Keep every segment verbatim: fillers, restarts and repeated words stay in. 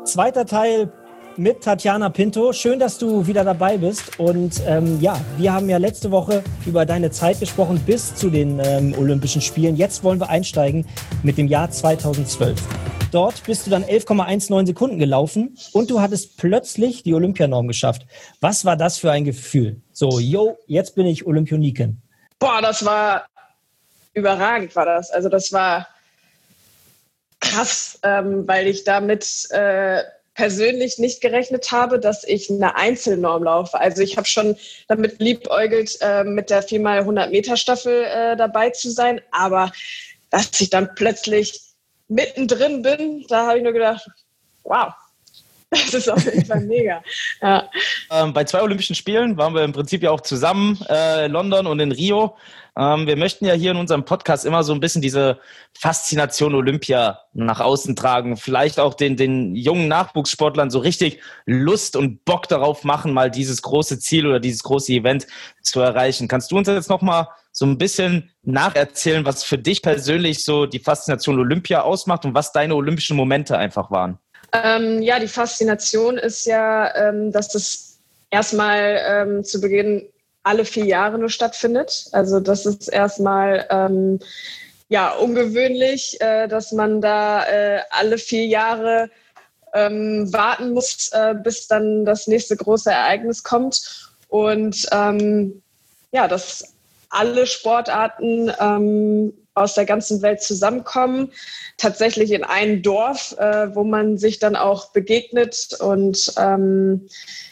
Zweiter Teil mit Tatjana Pinto. Schön, dass du wieder dabei bist. Und ähm, ja, wir haben ja letzte Woche über deine Zeit gesprochen bis zu den ähm, Olympischen Spielen. Jetzt wollen wir einsteigen mit dem Jahr zweitausendzwölf. Dort bist du dann elf Komma neunzehn Sekunden gelaufen und du hattest plötzlich die Olympianorm geschafft. Was war das für ein Gefühl? So, yo, jetzt bin ich Olympioniken. Boah, das war überragend, war das. Also das war krass, ähm, weil ich damit äh, persönlich nicht gerechnet habe, dass ich eine Einzelnorm laufe. Also ich habe schon damit liebäugelt, äh, mit der vier mal hundert Meter Staffel äh, dabei zu sein. Aber dass ich dann plötzlich mittendrin bin, da habe ich nur gedacht, wow, das ist auf jeden Fall mega. Ja. Ähm, bei zwei Olympischen Spielen waren wir im Prinzip ja auch zusammen, äh, London und in Rio. Ähm, wir möchten ja hier in unserem Podcast immer so ein bisschen diese Faszination Olympia nach außen tragen. Vielleicht auch den, den jungen Nachwuchssportlern so richtig Lust und Bock darauf machen, mal dieses große Ziel oder dieses große Event zu erreichen. Kannst du uns jetzt nochmal so ein bisschen nacherzählen, was für dich persönlich so die Faszination Olympia ausmacht und was deine olympischen Momente einfach waren? Ähm, ja, die Faszination ist ja, ähm, dass das erstmal ähm, zu Beginn alle vier Jahre nur stattfindet. Also das ist erstmal ähm, ja ungewöhnlich, äh, dass man da äh, alle vier Jahre ähm, warten muss, äh, bis dann das nächste große Ereignis kommt. Und ähm, ja, dass alle Sportarten ähm, aus der ganzen Welt zusammenkommen, tatsächlich in ein Dorf, äh, wo man sich dann auch begegnet. Und ähm,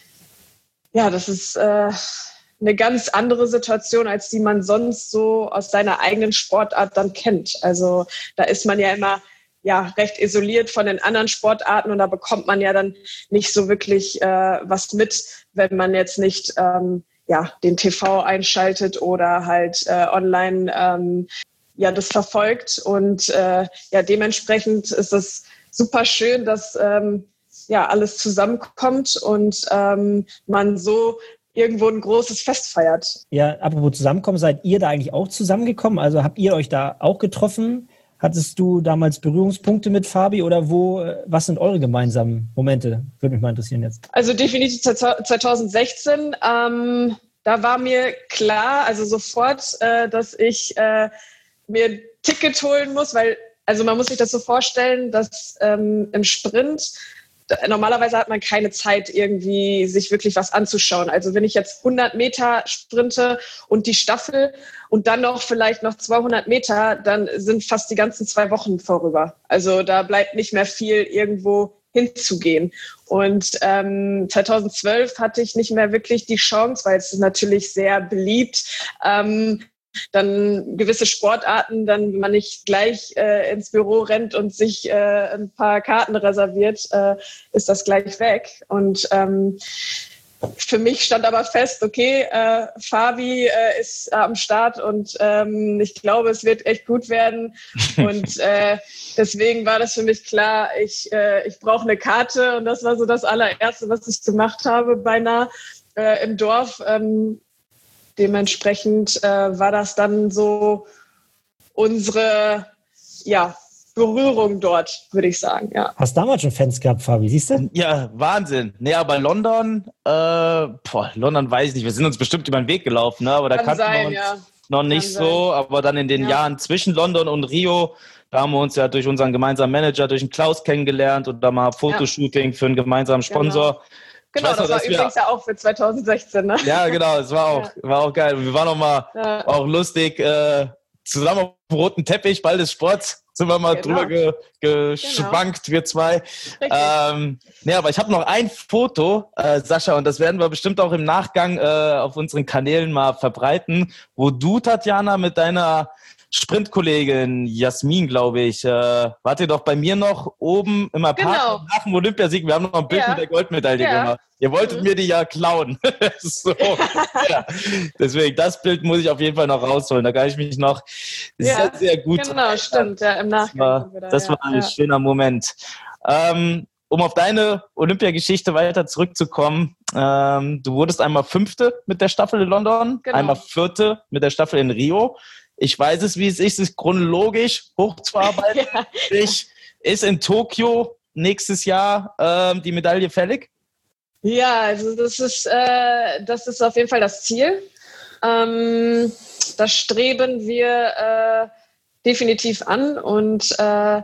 ja, das ist äh, eine ganz andere Situation, als die man sonst so aus seiner eigenen Sportart dann kennt. Also da ist man ja immer ja recht isoliert von den anderen Sportarten und da bekommt man ja dann nicht so wirklich äh, was mit, wenn man jetzt nicht ähm, ja den T V einschaltet oder halt äh, online ähm, ja das verfolgt. Und äh, ja dementsprechend ist es super schön, dass ähm, ja alles zusammenkommt und ähm, man so irgendwo ein großes Fest feiert. Ja, apropos zusammenkommen, seid ihr da eigentlich auch zusammengekommen? Also habt ihr euch da auch getroffen? Hattest du damals Berührungspunkte mit Fabi oder wo, was sind eure gemeinsamen Momente? Würde mich mal interessieren jetzt. Also definitiv zwanzig sechzehn. Ähm, da war mir klar, also sofort, äh, dass ich äh, mir ein Ticket holen muss, weil, also man muss sich das so vorstellen, dass ähm, im Sprint normalerweise hat man keine Zeit, irgendwie sich wirklich was anzuschauen. Also wenn ich jetzt hundert Meter sprinte und die Staffel und dann noch vielleicht noch zweihundert Meter, dann sind fast die ganzen zwei Wochen vorüber. Also da bleibt nicht mehr viel irgendwo hinzugehen. Und ähm, zwanzig zwölf hatte ich nicht mehr wirklich die Chance, weil es ist natürlich sehr beliebt, ähm, dann gewisse Sportarten, dann wenn man nicht gleich äh, ins Büro rennt und sich äh, ein paar Karten reserviert, äh, ist das gleich weg. Und ähm, für mich stand aber fest, okay, äh, Fabi äh, ist am Start und ähm, ich glaube, es wird echt gut werden. Und äh, deswegen war das für mich klar, ich, äh, ich brauche eine Karte. Und das war so das allererste, was ich gemacht habe, beinahe äh, im Dorf. Ähm, Dementsprechend äh, war das dann so unsere ja, Berührung dort, würde ich sagen. Ja. Hast du damals schon Fans gehabt, Fabi, siehst du? Ja, Wahnsinn. Nee, aber London, äh, boah, London weiß ich nicht, wir sind uns bestimmt über den Weg gelaufen, ne? Aber da kannten wir uns ja. noch nicht Kann so. sein. Aber dann in den Ja. Jahren zwischen London und Rio, da haben wir uns ja durch unseren gemeinsamen Manager, durch den Klaus kennengelernt und da mal Fotoshooting ja. für einen gemeinsamen Sponsor. Genau. Genau, das noch, war übrigens wir, ja auch für zwanzig sechzehn, ne? Ja, genau, es war auch, ja. war auch geil. Und wir waren auch mal ja. auch lustig, äh, zusammen auf dem roten Teppich, Ball des Sports, sind wir mal genau. drüber ge, geschwankt, genau. wir zwei. Ähm, nee, aber ich habe noch ein Foto, äh, Sascha, und das werden wir bestimmt auch im Nachgang äh, auf unseren Kanälen mal verbreiten, wo du, Tatjana, mit deiner Sprintkollegin Jasmin, glaube ich, äh, wart ihr doch bei mir noch oben im Apartment genau. nach dem Olympiasieg. Wir haben noch ein Bild ja. mit der Goldmedaille ja. gemacht. Ihr wolltet mhm. mir die ja klauen. so. ja. Deswegen, das Bild muss ich auf jeden Fall noch rausholen. Da kann ich mich noch ja. sehr, sehr gut Genau, erinnern. Stimmt. Ja, im Nachgang. Das war, das war ja. ein ja. schöner Moment. Ähm, um auf deine Olympiageschichte weiter zurückzukommen, ähm, du wurdest einmal Fünfte mit der Staffel in London, genau. einmal Vierte mit der Staffel in Rio. Ich weiß es, wie es ist, es ist chronologisch hochzuarbeiten. ja. Ich ist in Tokio nächstes Jahr ähm, die Medaille fällig? Ja, also das ist, äh, das ist auf jeden Fall das Ziel. Ähm, das streben wir äh, definitiv an und äh,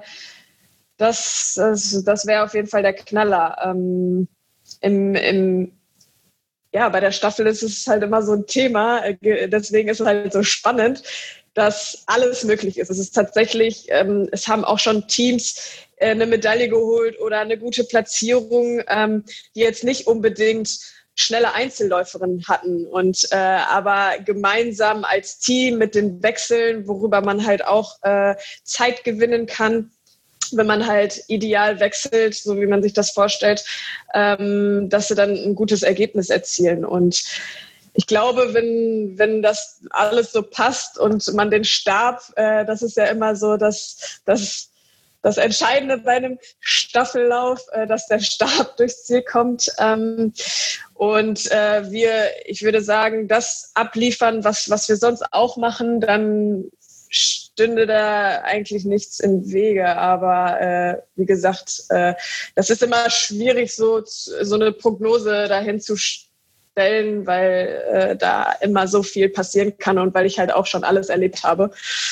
das, das, das wäre auf jeden Fall der Knaller. Ähm, im, im, ja, bei der Staffel ist es halt immer so ein Thema, deswegen ist es halt so spannend, dass alles möglich ist. Es ist tatsächlich, ähm, es haben auch schon Teams äh, eine Medaille geholt oder eine gute Platzierung, ähm, die jetzt nicht unbedingt schnelle Einzelläuferinnen hatten und äh, aber gemeinsam als Team mit den Wechseln, worüber man halt auch äh, Zeit gewinnen kann, wenn man halt ideal wechselt, so wie man sich das vorstellt, ähm, dass sie dann ein gutes Ergebnis erzielen. Und ich glaube, wenn, wenn das alles so passt und man den Stab, äh, das ist ja immer so, dass, dass das Entscheidende bei einem Staffellauf, äh, dass der Stab durchs Ziel kommt. Ähm, und äh, wir, ich würde sagen, das abliefern, was, was wir sonst auch machen, dann stünde da eigentlich nichts im Wege. Aber äh, wie gesagt, äh, das ist immer schwierig, so, so eine Prognose dahin zu stellen, weil äh, da immer so viel passieren kann und weil ich halt auch schon alles erlebt habe.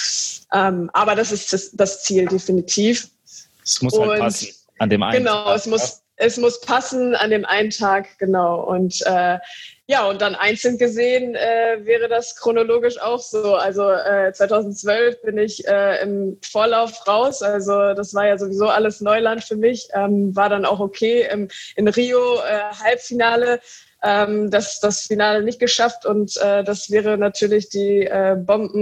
Ähm, aber das ist das, das Ziel definitiv. Es muss halt und, passen an dem einen genau, Tag. Genau, es muss, es muss passen an dem einen Tag, genau. Und äh, ja, und dann einzeln gesehen äh, wäre das chronologisch auch so. Also äh, zweitausendzwölf bin ich äh, im Vorlauf raus. Also das war ja sowieso alles Neuland für mich. Ähm, war dann auch okay. Im, in Rio äh, Halbfinale. Ähm, das, das Finale nicht geschafft und äh, das wäre natürlich die äh,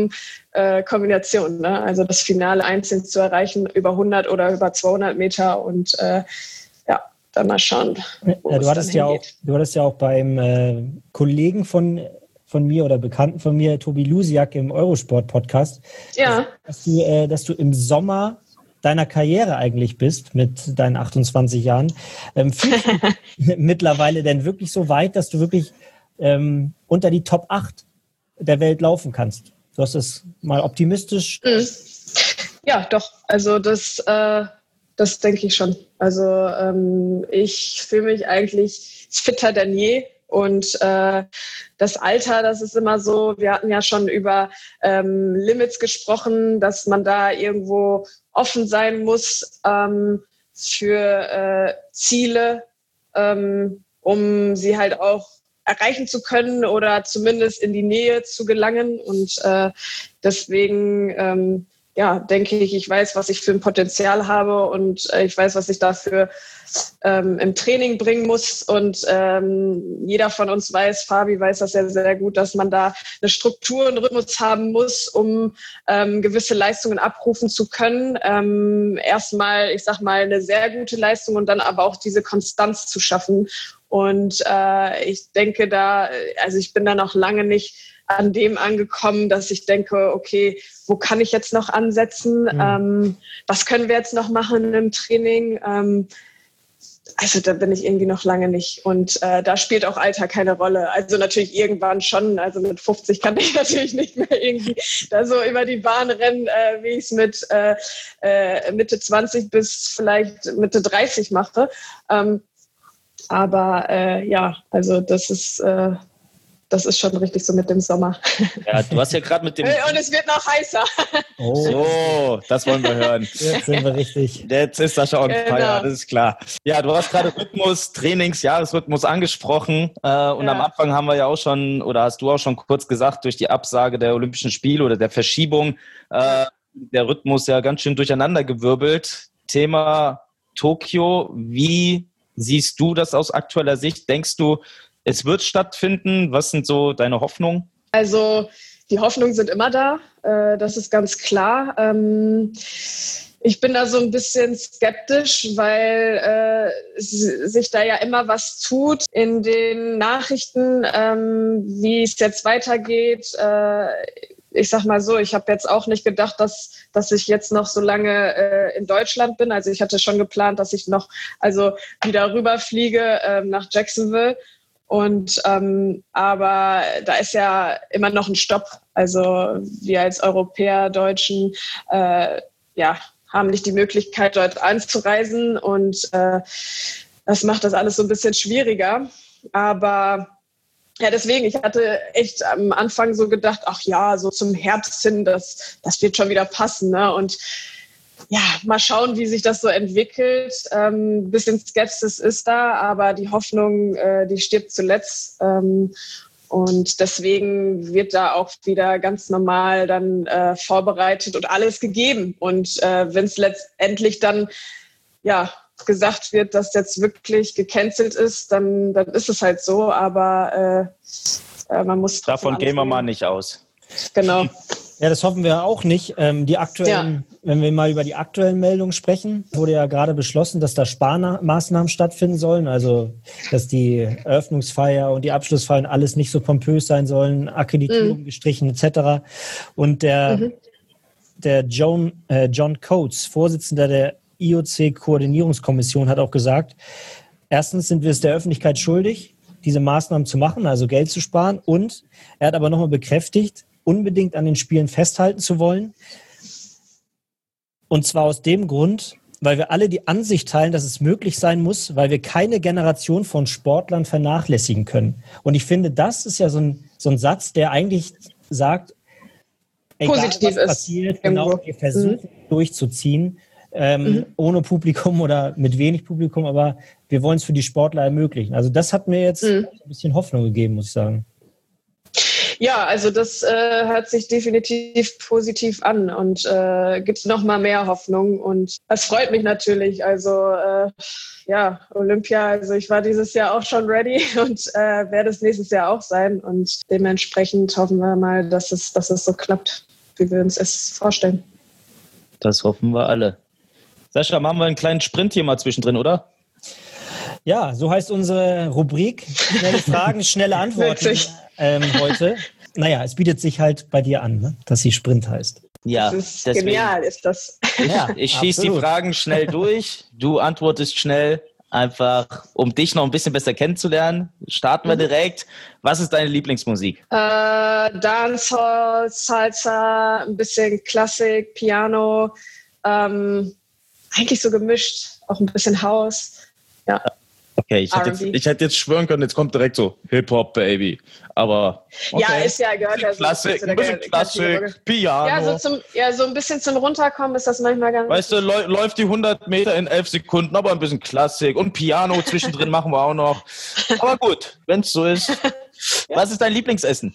Bombenkombination. Äh, ne? Also das Finale einzeln zu erreichen über hundert oder über zweihundert Meter und äh, ja, dann mal schauen. Wo ja, du, hattest ja auch, du hattest ja auch beim äh, Kollegen von, von mir oder Bekannten von mir, Tobi Lusiak im Eurosport-Podcast, ja. dass, du, äh, dass du im Sommer deiner Karriere eigentlich bist mit deinen achtundzwanzig Jahren. Ähm, fühlst du mittlerweile denn wirklich so weit, dass du wirklich ähm, unter die Top acht der Welt laufen kannst? Du hast es mal optimistisch. Mhm. Ja, doch. Also das, äh, das denke ich schon. Also ähm, ich fühle mich eigentlich fitter denn je. Und äh, das Alter, das ist immer so, wir hatten ja schon über ähm, Limits gesprochen, dass man da irgendwo offen sein muss ähm, für äh, Ziele, ähm, um sie halt auch erreichen zu können oder zumindest in die Nähe zu gelangen. Und äh, deswegen ähm, ja, denke ich, ich weiß, was ich für ein Potenzial habe und äh, ich weiß, was ich dafür ähm, im Training bringen muss. Und ähm, jeder von uns weiß, Fabi weiß das ja sehr gut, dass man da eine Struktur und Rhythmus haben muss, um ähm, gewisse Leistungen abrufen zu können. Ähm, erstmal, ich sag mal, eine sehr gute Leistung und dann aber auch diese Konstanz zu schaffen. Und äh, ich denke da, also ich bin da noch lange nicht an dem angekommen, dass ich denke, okay, wo kann ich jetzt noch ansetzen? Mhm. Ähm, was können wir jetzt noch machen im Training? Ähm, also da bin ich irgendwie noch lange nicht. Und äh, da spielt auch Alter keine Rolle. Also natürlich irgendwann schon. Also mit fünfzig kann ich natürlich nicht mehr irgendwie da so über die Bahn rennen, äh, wie ich es mit äh, äh, Mitte zwanzig bis vielleicht Mitte dreißig mache. Ähm, aber äh, ja, also das ist... Äh, Das ist schon richtig so mit dem Sommer. Ja, du hast ja gerade mit dem... Und es wird noch heißer. Oh, so, das wollen wir hören. Jetzt sind wir richtig. Jetzt ist das schon genau. Feier, das ist klar. Ja, du hast gerade Rhythmus, Trainings, Jahresrhythmus angesprochen. Äh, und ja. Am Anfang haben wir ja auch schon, oder hast du auch schon kurz gesagt, durch die Absage der Olympischen Spiele oder der Verschiebung, äh, der Rhythmus ja ganz schön durcheinandergewirbelt. Thema Tokio, wie siehst du das aus aktueller Sicht? Denkst du, es wird stattfinden? Was sind so deine Hoffnungen? Also die Hoffnungen sind immer da, äh, das ist ganz klar. Ähm, ich bin da so ein bisschen skeptisch, weil äh, sich da ja immer was tut in den Nachrichten, ähm, wie es jetzt weitergeht. Äh, ich sag mal so, ich habe jetzt auch nicht gedacht, dass, dass ich jetzt noch so lange äh, in Deutschland bin. Also ich hatte schon geplant, dass ich noch also wieder rüberfliege äh, nach Jacksonville. Und ähm, aber da ist ja immer noch ein Stopp. Also wir als Europäer, Deutschen, äh, ja, haben nicht die Möglichkeit, dort einzureisen und äh, das macht das alles so ein bisschen schwieriger. Aber ja, deswegen, ich hatte echt am Anfang so gedacht, ach ja, so zum Herbst hin, das, das wird schon wieder passen. Ne? Und ja, mal schauen, wie sich das so entwickelt. Ähm, ein bisschen Skepsis ist da, aber die Hoffnung, äh, die stirbt zuletzt. Ähm, und deswegen wird da auch wieder ganz normal dann äh, vorbereitet und alles gegeben. Und äh, wenn es letztendlich dann ja gesagt wird, dass jetzt wirklich gecancelt ist, dann, dann ist es halt so. Aber äh, äh, man muss davon gehen wir mal nicht aus. Genau. Ja, das hoffen wir auch nicht. Ähm, die aktuellen, ja. Wenn wir mal über die aktuellen Meldungen sprechen, wurde ja gerade beschlossen, dass da Sparmaßnahmen stattfinden sollen. Also, dass die Eröffnungsfeier und die Abschlussfeier und alles nicht so pompös sein sollen, Akkreditierung mhm. gestrichen et cetera. Und der, mhm. der John, äh, John Coates, Vorsitzender der I O C-Koordinierungskommission, hat auch gesagt, erstens sind wir es der Öffentlichkeit schuldig, diese Maßnahmen zu machen, also Geld zu sparen. Und er hat aber nochmal bekräftigt, unbedingt an den Spielen festhalten zu wollen. Und zwar aus dem Grund, weil wir alle die Ansicht teilen, dass es möglich sein muss, weil wir keine Generation von Sportlern vernachlässigen können. Und ich finde, das ist ja so ein, so ein Satz, der eigentlich sagt, egal positiv was passiert, ist, genau, wir versuchen mhm. durchzuziehen, ähm, mhm. ohne Publikum oder mit wenig Publikum, aber wir wollen es für die Sportler ermöglichen. Also das hat mir jetzt mhm. ein bisschen Hoffnung gegeben, muss ich sagen. Ja, also das äh, hört sich definitiv positiv an und äh, gibt noch mal mehr Hoffnung und das freut mich natürlich. Also äh, ja, Olympia, also ich war dieses Jahr auch schon ready und äh, werde es nächstes Jahr auch sein und dementsprechend hoffen wir mal, dass es, dass es so klappt, wie wir uns es vorstellen. Das hoffen wir alle. Sascha, machen wir einen kleinen Sprint hier mal zwischendrin, oder? Ja, so heißt unsere Rubrik. Schnelle Fragen, schnelle Antworten ähm, heute. Naja, es bietet sich halt bei dir an, ne? Dass sie Sprint heißt. Ja, das ist deswegen, genial, ist das. Ja, ich schieße die Fragen schnell durch. Du antwortest schnell, einfach um dich noch ein bisschen besser kennenzulernen. Starten wir direkt. Was ist deine Lieblingsmusik? Äh, Dancehall, Salsa, ein bisschen Klassik, Piano. Ähm, eigentlich so gemischt, auch ein bisschen House. Ja. Okay, ich hätte, jetzt, ich hätte jetzt schwören können, jetzt kommt direkt so Hip-Hop, Baby. Aber okay. Ja, ist ja, gehört ja so. Klassik, ein bisschen Klassik, Piano. Ja so, zum, ja, so ein bisschen zum Runterkommen ist das manchmal ganz... Weißt du, läu- läuft die hundert Meter in elf Sekunden, aber ein bisschen Klassik und Piano zwischendrin machen wir auch noch. Aber gut, wenn es so ist. Ja. Was ist dein Lieblingsessen?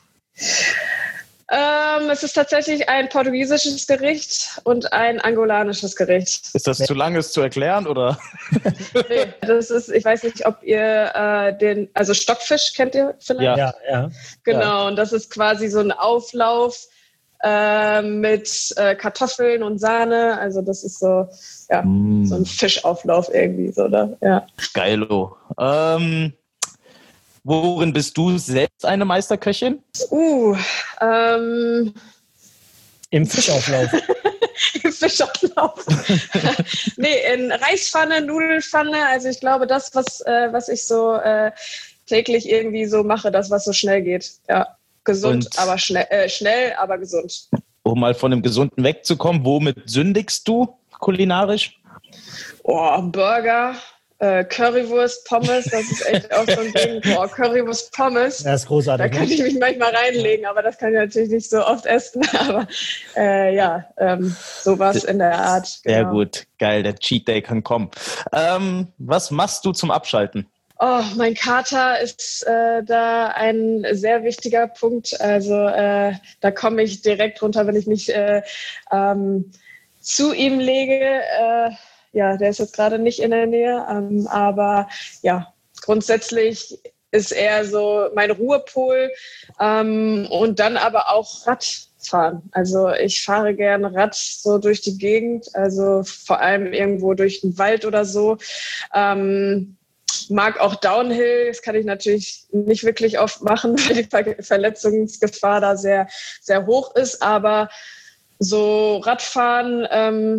Ähm, es ist tatsächlich ein portugiesisches Gericht und ein angolanisches Gericht. Ist das zu lang, es zu erklären, oder? Nee, das ist, ich weiß nicht, ob ihr äh, den, also Stockfisch kennt ihr vielleicht? Ja, ja. Genau, ja. Und das ist quasi so ein Auflauf äh, mit äh, Kartoffeln und Sahne. Also das ist so, ja, mm. so ein Fischauflauf irgendwie, so, oder? Ja. Geilo. Ähm... Worin bist du selbst eine Meisterköchin? Uh, ähm... Im Fischauflauf. Im Fischauflauf. Nee, in Reispfanne, Nudelfanne. Also ich glaube, das, was, äh, was ich so äh, täglich irgendwie so mache, das, was so schnell geht. Ja, gesund, Und aber schnell, äh, schnell, aber gesund. Um mal von dem Gesunden wegzukommen, womit sündigst du kulinarisch? Oh, Burger. Currywurst, Pommes, das ist echt auch so ein Ding. Boah, Currywurst, Pommes. Das ist großartig. Da kann ich mich manchmal reinlegen, aber das kann ich natürlich nicht so oft essen. Aber äh, ja, ähm, sowas in der Art. Genau. Sehr gut, geil, der Cheat Day kann kommen. Ähm, was machst du zum Abschalten? Oh, mein Kater ist äh, da ein sehr wichtiger Punkt. Also äh, da komme ich direkt runter, wenn ich mich äh, ähm, zu ihm lege. Äh, Ja, der ist jetzt gerade nicht in der Nähe, ähm, aber ja, grundsätzlich ist er so mein Ruhepol ähm, und dann aber auch Radfahren. Also ich fahre gerne Rad so durch die Gegend, also vor allem irgendwo durch den Wald oder so. Ähm, mag auch Downhill, das kann ich natürlich nicht wirklich oft machen, weil die Ver- Verletzungsgefahr da sehr, sehr hoch ist, aber so Radfahren, ähm,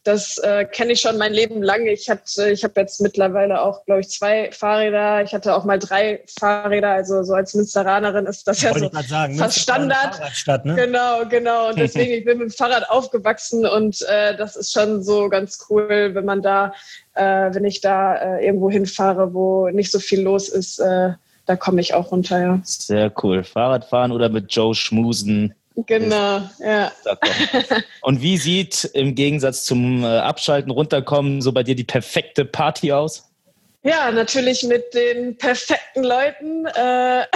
das äh, kenne ich schon mein Leben lang. Ich hatte, ich habe jetzt mittlerweile auch, glaube ich, zwei Fahrräder. Ich hatte auch mal drei Fahrräder. Also so als Münsteranerin ist das ja so sagen, fast Standard. Ne? Genau, genau. Und deswegen, ich bin mit dem Fahrrad aufgewachsen und äh, das ist schon so ganz cool, wenn man da, äh, wenn ich da äh, irgendwo hinfahre, wo nicht so viel los ist, äh, da komme ich auch runter, ja. Sehr cool. Fahrradfahren oder mit Joe schmusen. Genau, ja. Und wie sieht im Gegensatz zum Abschalten, Runterkommen so bei dir die perfekte Party aus? Ja, natürlich mit den perfekten Leuten. Äh,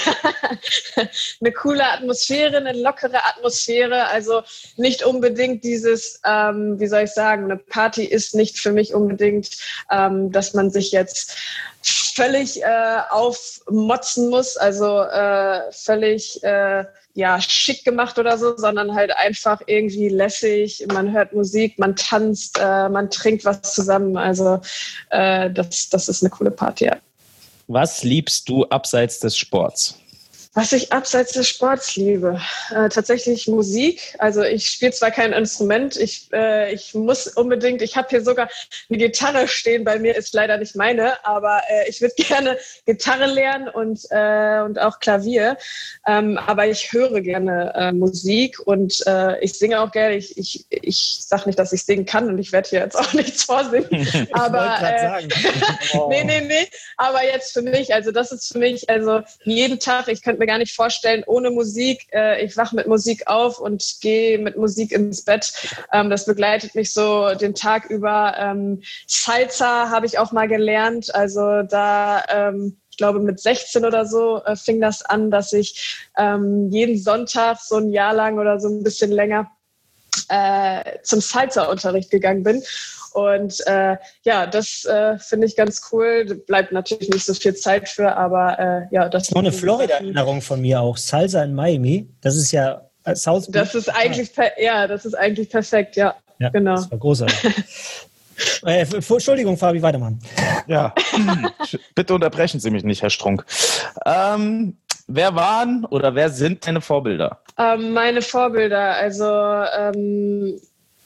eine coole Atmosphäre, eine lockere Atmosphäre. Also nicht unbedingt dieses, ähm, wie soll ich sagen, eine Party ist nicht für mich unbedingt, ähm, dass man sich jetzt völlig äh, aufmotzen muss, also äh, völlig äh, ja, schick gemacht oder so, sondern halt einfach irgendwie lässig. Man hört Musik, man tanzt, äh, man trinkt was zusammen. Also äh, das, das ist eine coole Party, ja. Was liebst du abseits des Sports? Was ich abseits des Sports liebe, äh, tatsächlich Musik. Also ich spiele zwar kein Instrument, ich, äh, ich muss unbedingt, ich habe hier sogar eine Gitarre stehen, bei mir ist leider nicht meine, aber äh, ich würde gerne Gitarre lernen und, äh, und auch Klavier. Ähm, aber ich höre gerne äh, Musik und äh, ich singe auch gerne. Ich, ich, ich sage nicht, dass ich singen kann und ich werde hier jetzt auch nichts vorsingen. Ich aber äh, sagen. Oh. nee, nee, nee. Aber jetzt für mich, also das ist für mich, also jeden Tag, ich könnte mir gar nicht vorstellen, ohne Musik. Äh, ich wache mit Musik auf und gehe mit Musik ins Bett. Ähm, das begleitet mich so den Tag über. Ähm, Salsa habe ich auch mal gelernt. Also da, ähm, ich glaube mit sechzehn oder so äh, fing das an, dass ich ähm, jeden Sonntag so ein Jahr lang oder so ein bisschen länger äh, zum Salsa-Unterricht gegangen bin. Und äh, ja, das äh, finde ich ganz cool. Da bleibt natürlich nicht so viel Zeit für, aber äh, ja, das ist noch eine Florida-Erinnerung von mir auch. Salsa in Miami. Das ist ja äh, South Beach. Das ist eigentlich, per- ja, das ist eigentlich perfekt, ja, ja genau. Das war großartig. äh, Entschuldigung, Fabi, weitermachen. Ja, bitte unterbrechen Sie mich nicht, Herr Strunk. Ähm, wer waren oder wer sind deine Vorbilder? Ähm, meine Vorbilder, also ähm,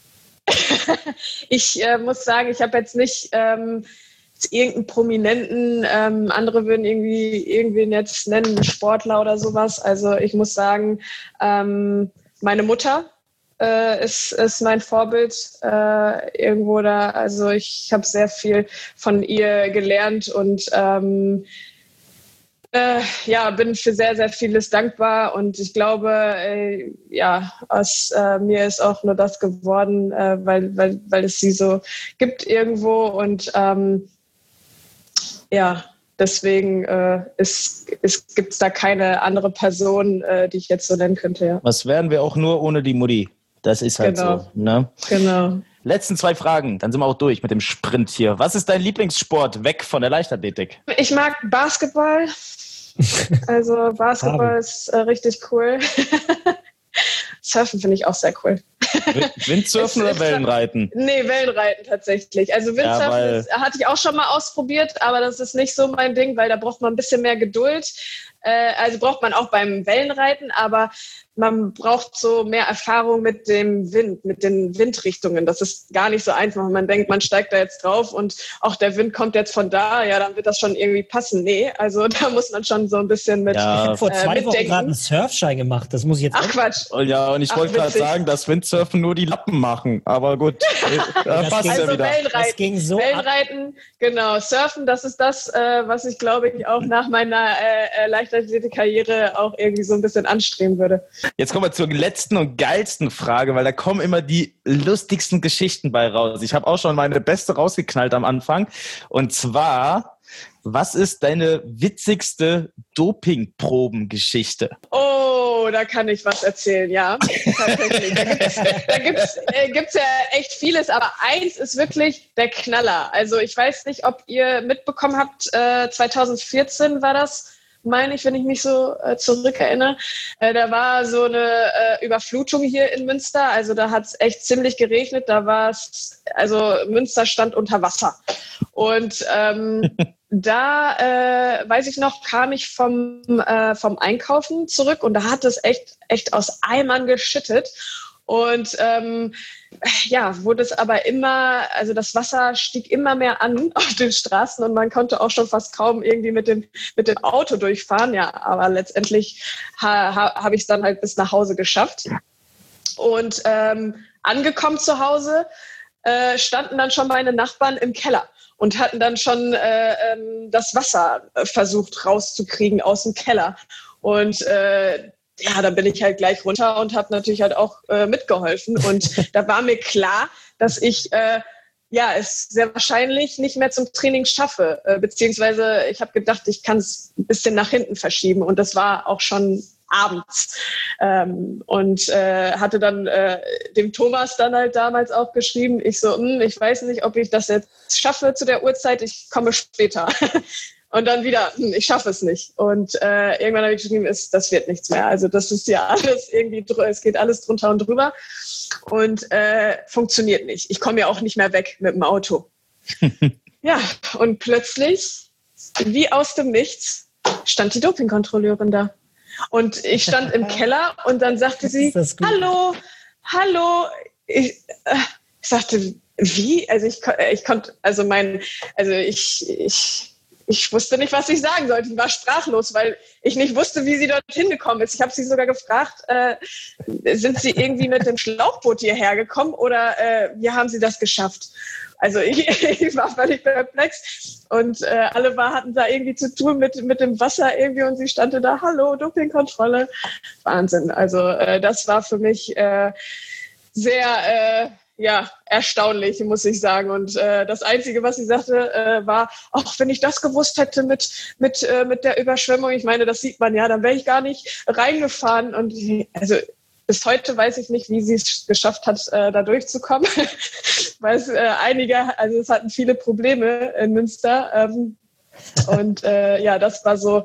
ich äh, muss sagen, ich habe jetzt nicht ähm, irgendeinen Prominenten, ähm, andere würden irgendwie irgendwen jetzt nennen, Sportler oder sowas. Also ich muss sagen, ähm, meine Mutter äh, ist, ist mein Vorbild äh, irgendwo da. Also ich habe sehr viel von ihr gelernt und ähm, Äh, ja, bin für sehr, sehr vieles dankbar und ich glaube, äh, ja, aus äh, mir ist auch nur das geworden, äh, weil, weil, weil es sie so gibt irgendwo und ähm, ja, deswegen äh, ist, ist, gibt es da keine andere Person, äh, die ich jetzt so nennen könnte. Ja. Was wären wir auch nur ohne die Mutti? Das ist halt genau. so. Ne? Genau. Letzten zwei Fragen, dann sind wir auch durch mit dem Sprint hier. Was ist dein Lieblingssport weg von der Leichtathletik? Ich mag Basketball. Also Basketball ist äh, richtig cool. Surfen finde ich auch sehr cool. Windsurfen oder Wellenreiten? Nee, Wellenreiten tatsächlich. Also Windsurfen ja, ist, hatte ich auch schon mal ausprobiert, aber das ist nicht so mein Ding, weil da braucht man ein bisschen mehr Geduld. Äh, also braucht man auch beim Wellenreiten, aber man braucht so mehr Erfahrung mit dem Wind, mit den Windrichtungen. Das ist gar nicht so einfach. Man denkt, man steigt da jetzt drauf und auch der Wind kommt jetzt von da, ja, dann wird das schon irgendwie passen. Nee, also da muss man schon so ein bisschen mit ja. Ich habe vor zwei äh, Wochen gerade einen Surfschein gemacht. Das muss ich jetzt Ach Quatsch. Oh, ja, und ich wollte gerade sagen, dass Windsurfen nur die Lappen machen. Aber gut, da das passt ging, ja also wieder. Wellenreiten, das ging so Wellenreiten, genau. Surfen, das ist das, äh, was ich glaube ich auch nach meiner äh, Leichtathletik-Karriere auch irgendwie so ein bisschen anstreben würde. Jetzt kommen wir zur letzten und geilsten Frage, weil da kommen immer die lustigsten Geschichten bei raus. Ich habe auch schon meine beste rausgeknallt am Anfang. Und zwar, was ist deine witzigste Dopingprobengeschichte? Oh, da kann ich was erzählen, ja. Tatsächlich. Da gibt's, da gibt's, äh, gibt's ja echt vieles, aber eins ist wirklich der Knaller. Also ich weiß nicht, ob ihr mitbekommen habt, äh, zwanzig vierzehn war das, meine ich, wenn ich mich so äh, zurückerinnere. Äh, da war so eine äh, Überflutung hier in Münster. Also da hat es echt ziemlich geregnet. Da war es, also Münster stand unter Wasser. Und ähm, da, äh, weiß ich noch, kam ich vom, äh, vom Einkaufen zurück und da hat es echt, echt aus Eimern geschüttet. Und ähm, ja, wurde es aber immer, also das Wasser stieg immer mehr an auf den Straßen und man konnte auch schon fast kaum irgendwie mit dem, mit dem Auto durchfahren. Ja, aber letztendlich ha, ha, habe ich es dann halt bis nach Hause geschafft. Und ähm, angekommen zu Hause äh, standen dann schon meine Nachbarn im Keller und hatten dann schon äh, ähm, das Wasser versucht rauszukriegen aus dem Keller. Und äh, ja, dann bin ich halt gleich runter und habe natürlich halt auch äh, mitgeholfen. Und da war mir klar, dass ich äh, ja es sehr wahrscheinlich nicht mehr zum Training schaffe. Äh, beziehungsweise ich habe gedacht, ich kann es ein bisschen nach hinten verschieben. Und das war auch schon abends. Ähm, und äh, hatte dann äh, dem Thomas dann halt damals auch geschrieben, ich so, ich weiß nicht, ob ich das jetzt schaffe zu der Uhrzeit, ich komme später. Und dann wieder, ich schaffe es nicht. Und äh, irgendwann habe ich geschrieben, ist, das wird nichts mehr. Also das ist ja alles irgendwie, es geht alles drunter und drüber und äh, funktioniert nicht. Ich komme ja auch nicht mehr weg mit dem Auto. Ja, und plötzlich, wie aus dem Nichts, stand die Dopingkontrolleurin da. Und ich stand im Keller und dann sagte sie, hallo, hallo. Ich, äh, ich sagte, wie? Also ich, ich konnte, also mein, also ich, ich, Ich wusste nicht, was ich sagen sollte. Ich war sprachlos, weil ich nicht wusste, wie sie dorthin gekommen ist. Ich habe sie sogar gefragt, äh, sind Sie irgendwie mit dem Schlauchboot hierher gekommen oder äh, wie haben Sie das geschafft? Also ich, ich war völlig perplex und äh, alle war, hatten da irgendwie zu tun mit, mit dem Wasser irgendwie und sie stand da, hallo, Dopingkontrolle. Wahnsinn. Also äh, das war für mich äh, sehr... Äh, Ja, erstaunlich, muss ich sagen. Und äh, das Einzige, was sie sagte, äh, war, ach, wenn ich das gewusst hätte mit, mit, äh, mit der Überschwemmung, ich meine, das sieht man ja, dann wäre ich gar nicht reingefahren. Und also bis heute weiß ich nicht, wie sie es geschafft hat, äh, da durchzukommen. Weil es äh, einige, also es hatten viele Probleme in Münster. Ähm, und äh, ja, das war so...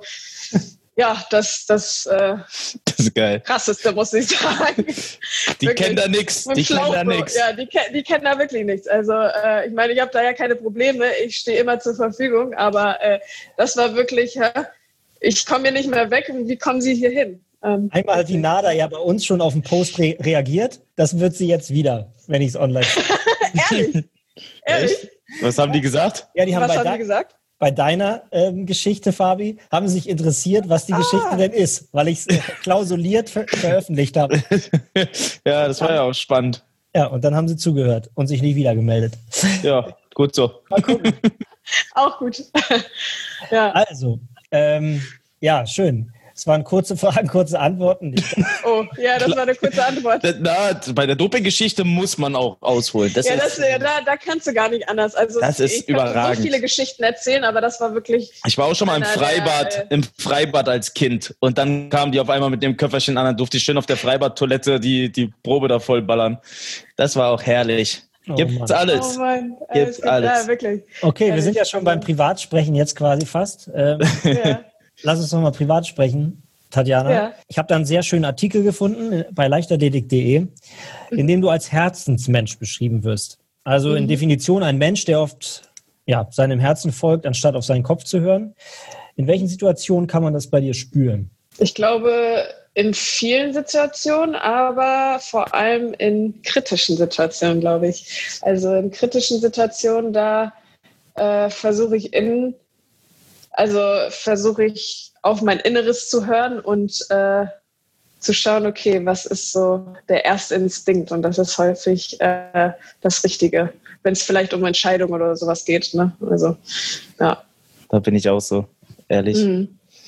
Ja, das, das, äh, das ist geil. Krasseste, muss ich sagen. Die wirklich. Kennen da nichts. Die kennen da nichts. Ja, die, die kennen da wirklich nichts. Also äh, ich meine, ich habe da ja keine Probleme. Ich stehe immer zur Verfügung. Aber äh, das war wirklich, äh, ich komme hier nicht mehr weg. Wie kommen Sie hier hin? Ähm, Einmal hat die Nada ja bei uns schon auf den Post re- reagiert. Das wird sie jetzt wieder, wenn ich es online Ehrlich? Ehrlich? Echt? Was haben die gesagt? Ja, die haben Was bei haben da- die gesagt? Bei deiner ähm, Geschichte, Fabi, haben sie sich interessiert, was die ah. Geschichte denn ist, weil ich es äh, klausuliert ver- veröffentlicht habe. Ja, das war ja auch spannend. Ja, und dann haben sie zugehört und sich nicht wieder gemeldet. Ja, gut so. Mal gucken. Auch gut. Ja. Also, ähm, ja, schön. Es waren kurze Fragen, kurze Antworten. Oh, ja, das war eine kurze Antwort. Na, bei der Doping-Geschichte muss man auch ausholen. Das ja, ist, das, ja da, da kannst du gar nicht anders. Also das ist ich überragend. Ich so viele Geschichten erzählen, aber das war wirklich... Ich war auch schon mal im Freibad, der, äh, im Freibad als Kind. Und dann kamen die auf einmal mit dem Köfferchen an, dann durfte ich schön auf der Freibadtoilette die, die Probe da vollballern. Das war auch herrlich. Oh, Gibt's Mann. alles. Oh Mann. Gibt's gibt, alles. Ja, wirklich. Okay, wir sind ja schon beim Privatsprechen jetzt quasi fast. Ähm, ja. Lass uns nochmal privat sprechen. Tatjana, ja. Ich habe da einen sehr schönen Artikel gefunden bei leichtathletik punkt de, in dem du als Herzensmensch beschrieben wirst. Also mhm. in Definition ein Mensch, der oft ja, seinem Herzen folgt, anstatt auf seinen Kopf zu hören. In welchen Situationen kann man das bei dir spüren? Ich glaube, in vielen Situationen, aber vor allem in kritischen Situationen, glaube ich. Also in kritischen Situationen, da äh, versuche ich in, also versuche ich auf mein Inneres zu hören und äh, zu schauen, okay, was ist so der erste Instinkt? Und das ist häufig äh, das Richtige, wenn es vielleicht um Entscheidungen oder sowas geht. Ne? Also, ja. Da bin ich auch so, ehrlich. Mhm.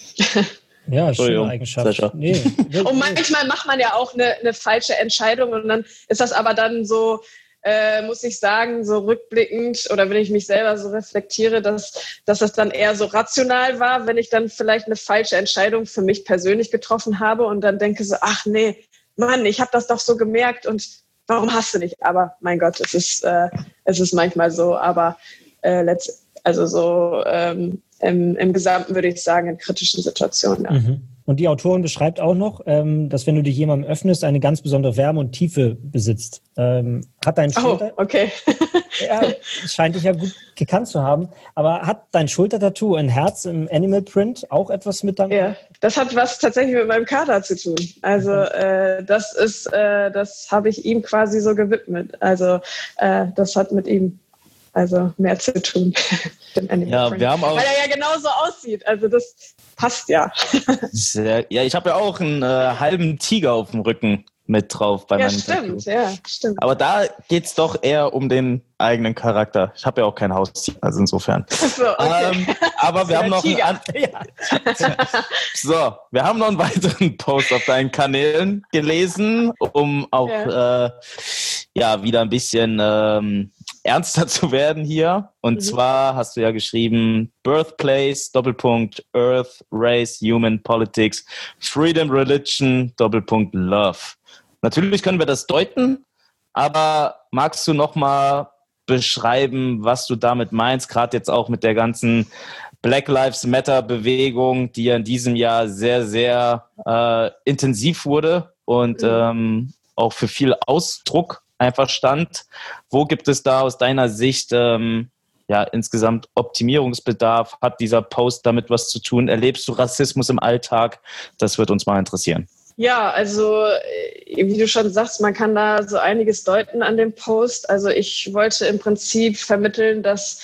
Ja, schöne Eigenschaft. Nee, und manchmal macht man ja auch eine, eine falsche Entscheidung und dann ist das aber dann so, Äh, muss ich sagen, so rückblickend oder wenn ich mich selber so reflektiere, dass, dass das dann eher so rational war, wenn ich dann vielleicht eine falsche Entscheidung für mich persönlich getroffen habe und dann denke so, ach nee, Mann, ich habe das doch so gemerkt und warum hast du nicht? Aber mein Gott, es ist, äh, es ist manchmal so, aber äh, letzt, Also so ähm, im, im Gesamten würde ich sagen, in kritischen Situationen. Ja. Mhm. Und die Autorin beschreibt auch noch, ähm, dass wenn du dich jemandem öffnest, eine ganz besondere Wärme und Tiefe besitzt. Ähm, hat dein Schulter... Oh, okay. Ja, scheint dich ja gut gekannt zu haben. Aber hat dein Schultertattoo ein Herz im Animal Print auch etwas mit deinem... Ja, das hat was tatsächlich mit meinem Kater zu tun. Also äh, das ist, äh, das habe ich ihm quasi so gewidmet. Also äh, das hat mit ihm also mehr zu tun. Ja, wir haben auch, weil er ja genauso aussieht. Also das passt ja. Sehr, ja, ich habe ja auch einen äh, halben Tiger auf dem Rücken mit drauf bei ja, meinem stimmt, Tattoo. ja, stimmt. Aber da geht's doch eher um den eigenen Charakter. Ich habe ja auch kein Haustier, also insofern. So, okay. ähm, aber wir haben noch einen an- ja. So, wir haben noch einen weiteren Post auf deinen Kanälen gelesen, um auch ja, äh, ja wieder ein bisschen ähm, ernster zu werden hier. Und mhm. zwar hast du ja geschrieben, Birthplace, Doppelpunkt, Earth, Race, Human, Politics, Freedom, Religion, Doppelpunkt, Love. Natürlich können wir das deuten, aber magst du noch mal beschreiben, was du damit meinst, gerade jetzt auch mit der ganzen Black Lives Matter Bewegung, die ja in diesem Jahr sehr, sehr äh, intensiv wurde und mhm. ähm, auch für viel Ausdruck einfach stand. Wo gibt es da aus deiner Sicht ähm, ja insgesamt Optimierungsbedarf? Hat dieser Post damit was zu tun? Erlebst du Rassismus im Alltag? Das wird uns mal interessieren. Ja, also wie du schon sagst, man kann da so einiges deuten an dem Post. Also ich wollte im Prinzip vermitteln, dass,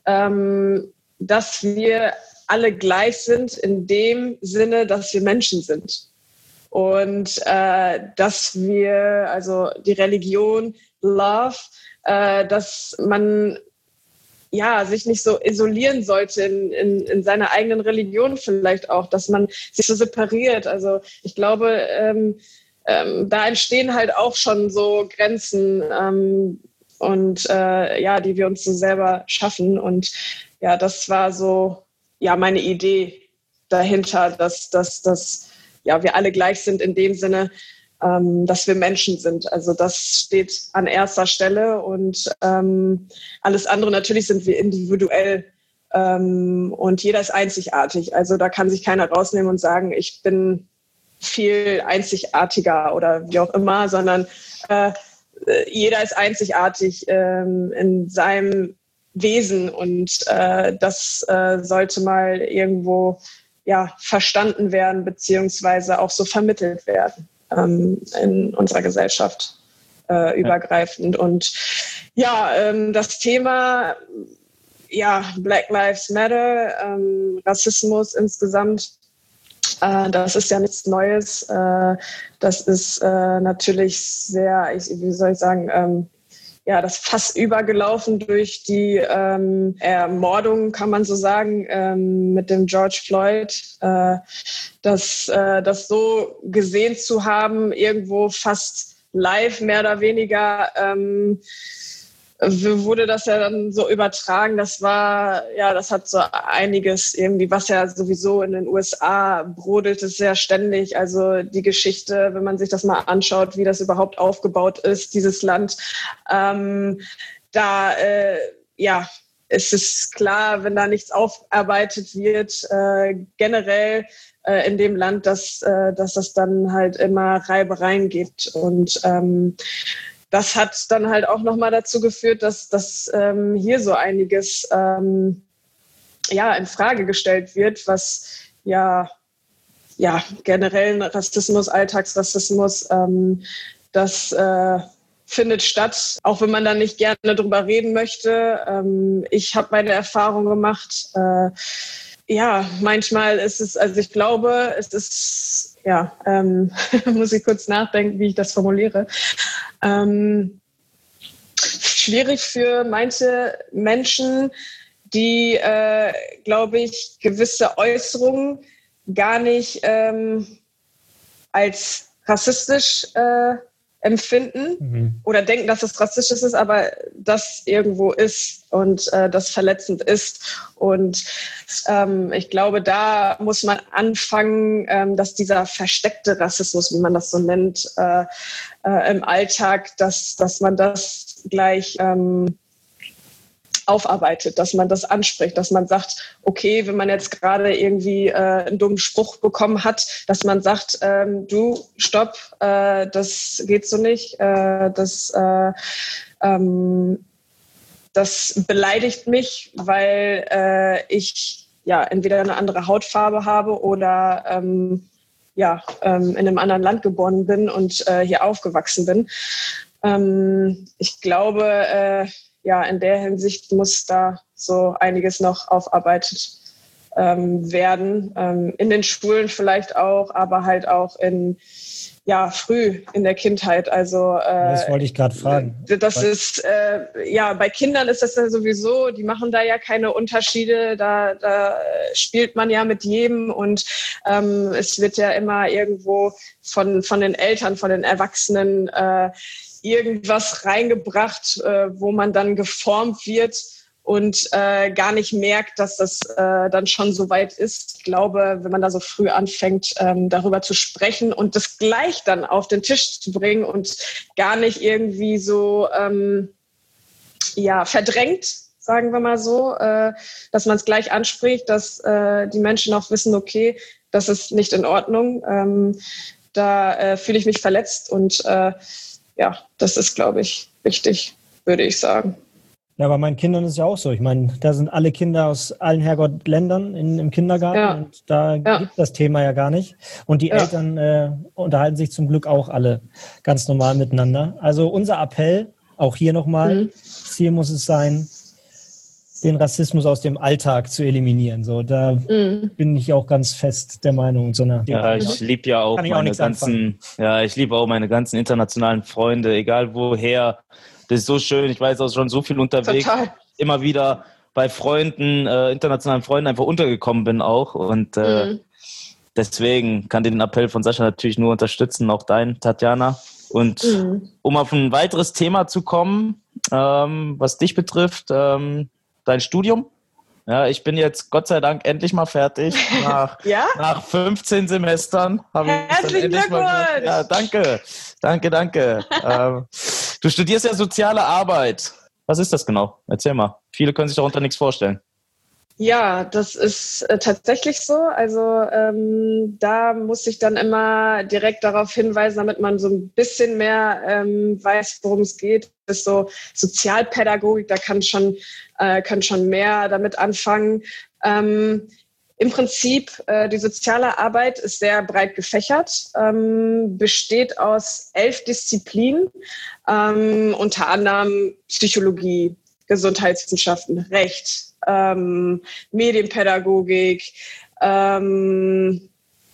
ähm, dass wir alle gleich sind in dem Sinne, dass wir Menschen sind. Und äh, dass wir, also die Religion, Love, äh, dass man ja, sich nicht so isolieren sollte in, in, in seiner eigenen Religion vielleicht auch, dass man sich so separiert. Also ich glaube, ähm, ähm, da entstehen halt auch schon so Grenzen ähm, und äh, ja, die wir uns so selber schaffen. Und ja, das war so ja meine Idee dahinter, dass, dass, dass ja, wir alle gleich sind in dem Sinne, Ähm, dass wir Menschen sind. Also das steht an erster Stelle und ähm, alles andere, natürlich sind wir individuell ähm, und jeder ist einzigartig. Also da kann sich keiner rausnehmen und sagen, ich bin viel einzigartiger oder wie auch immer, sondern äh, jeder ist einzigartig ähm, in seinem Wesen und äh, das äh, sollte mal irgendwo ja, verstanden werden beziehungsweise auch so vermittelt werden in unserer Gesellschaft äh, übergreifend. Und ja, ähm, das Thema ja, Black Lives Matter, ähm, Rassismus insgesamt, äh, das ist ja nichts Neues. Äh, das ist äh, natürlich sehr, ich, wie soll ich sagen, ähm, ja, das Fass übergelaufen durch die ähm, Ermordung, kann man so sagen, ähm, mit dem George Floyd. Äh, das, äh, das so gesehen zu haben, irgendwo fast live, mehr oder weniger, ähm, wurde das ja dann so übertragen. Das war, ja, das hat so einiges irgendwie, was ja sowieso in den U S A brodelt es sehr ständig. Also die Geschichte, wenn man sich das mal anschaut, wie das überhaupt aufgebaut ist, dieses Land, ähm, da, äh, ja, es ist klar, wenn da nichts aufarbeitet wird, äh, generell äh, in dem Land, dass, äh, dass das dann halt immer Reibereien gibt. Und ähm, das hat dann halt auch nochmal dazu geführt, dass, dass ähm, hier so einiges ähm, ja, in Frage gestellt wird, was ja, ja generellen Rassismus, Alltagsrassismus, ähm, das äh, findet statt, auch wenn man da nicht gerne drüber reden möchte. Ähm, ich habe meine Erfahrung gemacht. Äh, ja, manchmal ist es, also ich glaube, es ist, ja, ähm, muss ich kurz nachdenken, wie ich das formuliere. Ähm, schwierig für manche Menschen, die, äh, glaube ich, gewisse Äußerungen gar nicht ähm, als rassistisch äh, empfinden mhm. oder denken, dass es rassistisch ist, aber das irgendwo ist und äh, das verletzend ist. Und ähm, ich glaube, da muss man anfangen, ähm, dass dieser versteckte Rassismus, wie man das so nennt, äh, äh, im Alltag, dass, dass man das gleich ähm, aufarbeitet, dass man das anspricht, dass man sagt, okay, wenn man jetzt gerade irgendwie äh, einen dummen Spruch bekommen hat, dass man sagt, ähm, du, stopp, äh, das geht so nicht, äh, das, äh, ähm, das beleidigt mich, weil äh, ich ja entweder eine andere Hautfarbe habe oder ähm, ja, ähm, in einem anderen Land geboren bin und äh, hier aufgewachsen bin. Ähm, ich glaube, äh, ja, in der Hinsicht muss da so einiges noch aufarbeitet ähm, werden. Ähm, in den Schulen vielleicht auch, aber halt auch in, ja, früh in der Kindheit. Also, äh, das wollte ich gerade fragen. Das ist, äh, ja, bei Kindern ist das ja sowieso, die machen da ja keine Unterschiede. Da, da spielt man ja mit jedem und ähm, es wird ja immer irgendwo von, von den Eltern, von den Erwachsenen äh, irgendwas reingebracht, äh, wo man dann geformt wird und äh, gar nicht merkt, dass das äh, dann schon so weit ist. Ich glaube, wenn man da so früh anfängt, ähm, darüber zu sprechen und das gleich dann auf den Tisch zu bringen und gar nicht irgendwie so ähm, ja, verdrängt, sagen wir mal so, äh, dass man es gleich anspricht, dass äh, die Menschen auch wissen, okay, das ist nicht in Ordnung. Ähm, da äh, fühle ich mich verletzt und äh, ja, das ist, glaube ich, wichtig, würde ich sagen. Ja, bei meinen Kindern ist es ja auch so. Ich meine, da sind alle Kinder aus allen Herrgottländern in, im Kindergarten ja. und da ja. gibt das Thema ja gar nicht. Und die ja. Eltern äh, unterhalten sich zum Glück auch alle ganz normal miteinander. Also unser Appell, auch hier nochmal, mhm. Ziel muss es sein, den Rassismus aus dem Alltag zu eliminieren. So, da mm. bin ich auch ganz fest der Meinung. So eine ja, ich liebe ja auch meine auch ganzen, anfangen. ja, ich liebe auch meine ganzen internationalen Freunde, egal woher. Das ist so schön. Ich weiß auch schon so viel unterwegs. Total. Immer wieder bei Freunden, äh, internationalen Freunden einfach untergekommen bin auch. Und äh, mm. deswegen kann den Appell von Sascha natürlich nur unterstützen, auch dein, Tatjana. Und mm. um auf ein weiteres Thema zu kommen, ähm, was dich betrifft, ähm, dein Studium. Ja, ich bin jetzt Gott sei Dank endlich mal fertig. Nach, ja? nach fünfzehn Semestern habe ich Herzlichen endlich Glückwunsch! Mal, ja, danke, danke, danke. ähm, du studierst ja soziale Arbeit. Was ist das genau? Erzähl mal. Viele können sich darunter nichts vorstellen. Ja, das ist äh, tatsächlich so. Also ähm, da muss ich dann immer direkt darauf hinweisen, damit man so ein bisschen mehr ähm, weiß, worum es geht. Das ist so Sozialpädagogik, da kann schon, äh, kann schon mehr damit anfangen. Ähm, Im Prinzip, äh, die soziale Arbeit ist sehr breit gefächert, ähm, besteht aus elf Disziplinen, ähm, unter anderem Psychologie, Gesundheitswissenschaften, Recht, ähm, Medienpädagogik, ähm,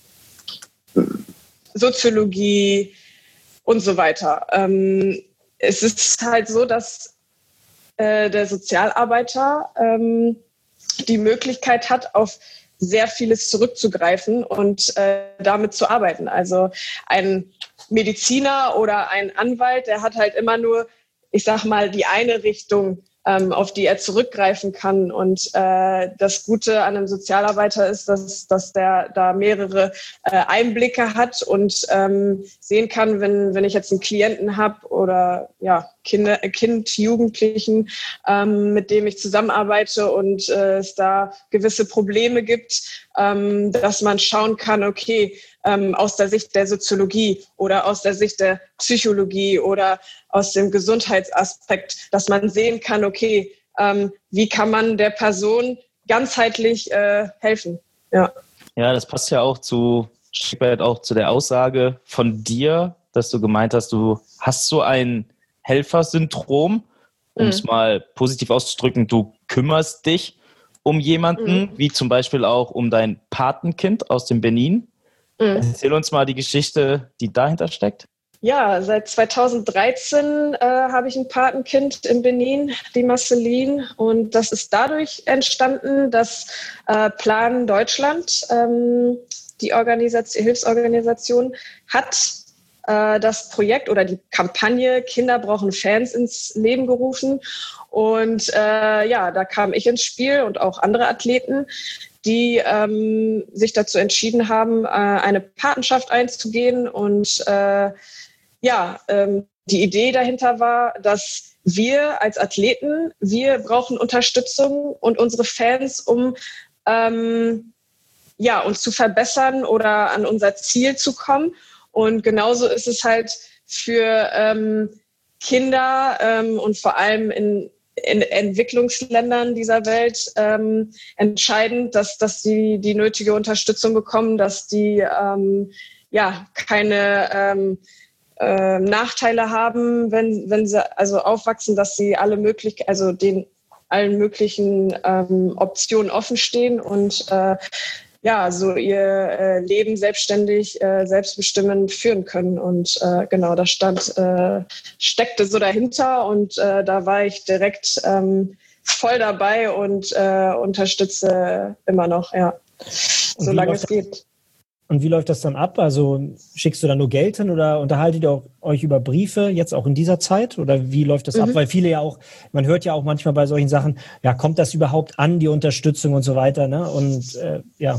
Soziologie und so weiter. Ähm, es ist halt so, dass äh, der Sozialarbeiter ähm, die Möglichkeit hat, auf sehr vieles zurückzugreifen und äh, damit zu arbeiten. Also ein Mediziner oder ein Anwalt, der hat halt immer nur, ich sag mal, die eine Richtung, ähm, auf die er zurückgreifen kann. Und äh, das Gute an einem Sozialarbeiter ist, dass, dass der da mehrere äh, Einblicke hat und ähm, sehen kann, wenn, wenn ich jetzt einen Klienten habe oder ja, Kinder, Kind, Jugendlichen, ähm, mit dem ich zusammenarbeite und äh, es da gewisse Probleme gibt, ähm, dass man schauen kann, okay, ähm, aus der Sicht der Soziologie oder aus der Sicht der Psychologie oder aus dem Gesundheitsaspekt, dass man sehen kann, okay, ähm, wie kann man der Person ganzheitlich äh, helfen. Ja. ja, das passt ja auch zu, auch zu der Aussage von dir, dass du gemeint hast, du hast so ein Helfersyndrom, um es mhm. mal positiv auszudrücken, du kümmerst dich um jemanden, mhm. wie zum Beispiel auch um dein Patenkind aus dem Benin. Mhm. Erzähl uns mal die Geschichte, die dahinter steckt. Ja, seit zweitausenddreizehn äh, habe ich ein Patenkind in Benin, die Marceline. Und das ist dadurch entstanden, dass äh, Plan Deutschland, ähm, die Organisation, Hilfsorganisation, hat äh, das Projekt oder die Kampagne Kinder brauchen Fans ins Leben gerufen. Und äh, ja, da kam ich ins Spiel und auch andere Athleten, die ähm, sich dazu entschieden haben, äh, eine Patenschaft einzugehen und äh, ja, ähm, die Idee dahinter war, dass wir als Athleten, wir brauchen Unterstützung und unsere Fans, um ähm, ja, uns zu verbessern oder an unser Ziel zu kommen. Und genauso ist es halt für ähm, Kinder ähm, und vor allem in, in Entwicklungsländern dieser Welt ähm, entscheidend, dass, dass sie die nötige Unterstützung bekommen, dass die ähm, ja keine ähm, äh, Nachteile haben, wenn, wenn sie also aufwachsen, dass sie alle möglich, also den allen möglichen ähm, Optionen offen stehen und äh, ja, so ihr äh, Leben selbstständig, äh, selbstbestimmend führen können. Und äh, genau, das stand, äh, steckte so dahinter und äh, da war ich direkt ähm, voll dabei und äh, unterstütze immer noch, ja, solange es geht. Und wie läuft das dann ab? Also schickst du dann nur Geld hin oder unterhaltet ihr auch, euch über Briefe, jetzt auch in dieser Zeit? Oder wie läuft das mhm. ab? Weil viele ja auch, man hört ja auch manchmal bei solchen Sachen, ja, kommt das überhaupt an, die Unterstützung und so weiter, ne? Und äh, ja.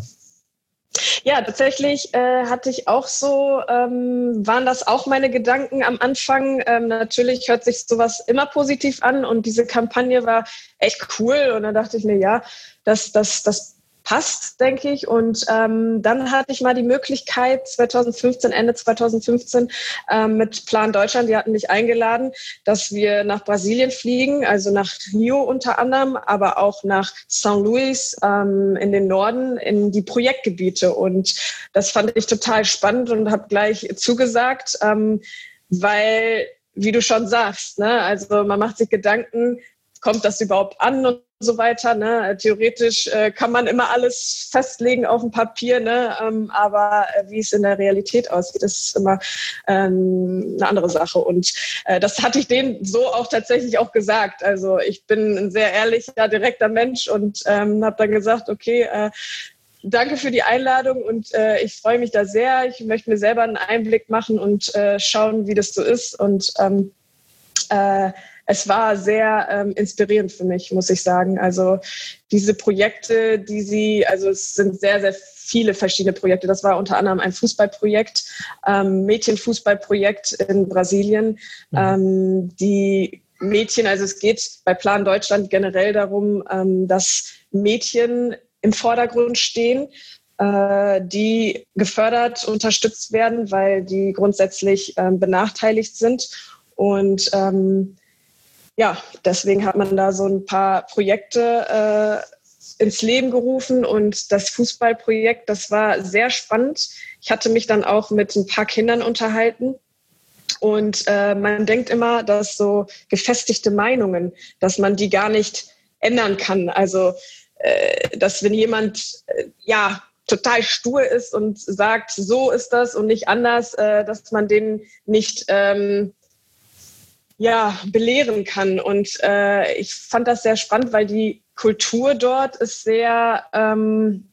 Ja, tatsächlich äh, hatte ich auch so, ähm, waren das auch meine Gedanken am Anfang. Ähm, natürlich hört sich sowas immer positiv an und diese Kampagne war echt cool. Und dann dachte ich mir, ja, das, das, das passt, denke ich. Und ähm, dann hatte ich mal die Möglichkeit, zwanzig fünfzehn, Ende zwanzig fünfzehn, ähm, mit Plan Deutschland, die hatten mich eingeladen, dass wir nach Brasilien fliegen, also nach Rio unter anderem, aber auch nach São Luís ähm, in den Norden, in die Projektgebiete. Und das fand ich total spannend und habe gleich zugesagt, ähm, weil, wie du schon sagst, ne, also man macht sich Gedanken, kommt das überhaupt an und so weiter. Ne? Theoretisch äh, kann man immer alles festlegen auf dem Papier, ne? ähm, aber äh, wie es in der Realität aussieht, ist immer ähm, eine andere Sache. Und äh, das hatte ich denen so auch tatsächlich auch gesagt. Also ich bin ein sehr ehrlicher, direkter Mensch und ähm, habe dann gesagt, okay, äh, danke für die Einladung und äh, ich freue mich da sehr. Ich möchte mir selber einen Einblick machen und äh, schauen, wie das so ist. Und ähm, äh, es war sehr ähm, inspirierend für mich, muss ich sagen. Also diese Projekte, die sie, also es sind sehr, sehr viele verschiedene Projekte. Das war unter anderem ein Fußballprojekt, ähm, Mädchenfußballprojekt in Brasilien. Mhm. Ähm, die Mädchen, also es geht bei Plan Deutschland generell darum, ähm, dass Mädchen im Vordergrund stehen, äh, die gefördert, unterstützt werden, weil die grundsätzlich ähm, benachteiligt sind. Und ähm, ja, deswegen hat man da so ein paar Projekte äh, ins Leben gerufen und das Fußballprojekt, das war sehr spannend. Ich hatte mich dann auch mit ein paar Kindern unterhalten und äh, man denkt immer, dass so gefestigte Meinungen, dass man die gar nicht ändern kann. Also, äh, dass wenn jemand, äh, ja, total stur ist und sagt, so ist das und nicht anders, äh, dass man den nicht ähm, ja, belehren kann. Und äh, ich fand das sehr spannend, weil die Kultur dort ist sehr, ähm,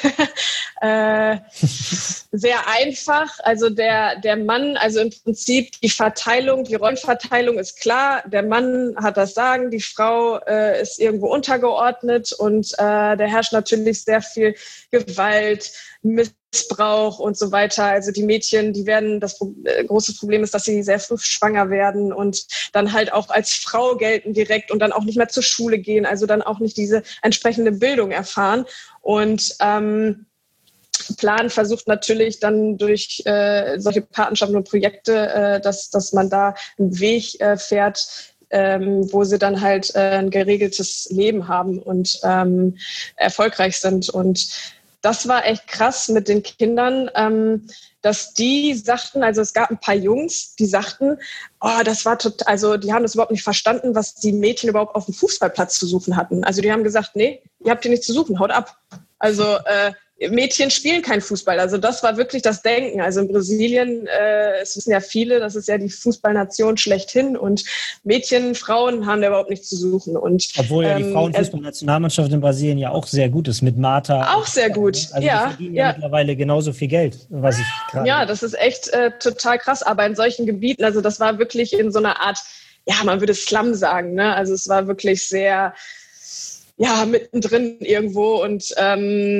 äh, sehr einfach. Also der, der Mann, also im Prinzip die Verteilung, die Rollenverteilung ist klar. Der Mann hat das Sagen, die Frau äh, ist irgendwo untergeordnet und äh, da herrscht natürlich sehr viel Gewalt, Missbrauch und so weiter. Also die Mädchen, die werden, das äh, große Problem ist, dass sie sehr früh schwanger werden und dann halt auch als Frau gelten direkt und dann auch nicht mehr zur Schule gehen, also dann auch nicht diese entsprechende Bildung erfahren. Und ähm, Plan versucht natürlich dann durch äh, solche Patenschaften und Projekte, äh, dass, dass man da einen Weg äh, fährt, ähm, wo sie dann halt äh, ein geregeltes Leben haben und ähm, erfolgreich sind. Und das war echt krass mit den Kindern, ähm, dass die sagten, also es gab ein paar Jungs, die sagten, oh, das war total, also die haben das überhaupt nicht verstanden, was die Mädchen überhaupt auf dem Fußballplatz zu suchen hatten. Also die haben gesagt, nee, ihr habt hier nichts zu suchen, haut ab. Also äh, Mädchen spielen kein Fußball. Also das war wirklich das Denken. Also in Brasilien, äh, es wissen ja viele, das ist ja die Fußballnation schlechthin und Mädchen, Frauen haben da überhaupt nichts zu suchen. Und, obwohl ja die ähm, Frauenfußballnationalmannschaft in Brasilien ja auch sehr gut ist, mit Marta. Auch sehr gut, also ja. Die verdienen ja, ja mittlerweile genauso viel Geld, was ich gerade... Ja, das ist echt äh, total krass. Aber in solchen Gebieten, also das war wirklich in so einer Art, ja, man würde Slum sagen, ne? Also es war wirklich sehr, ja, mittendrin irgendwo und ähm,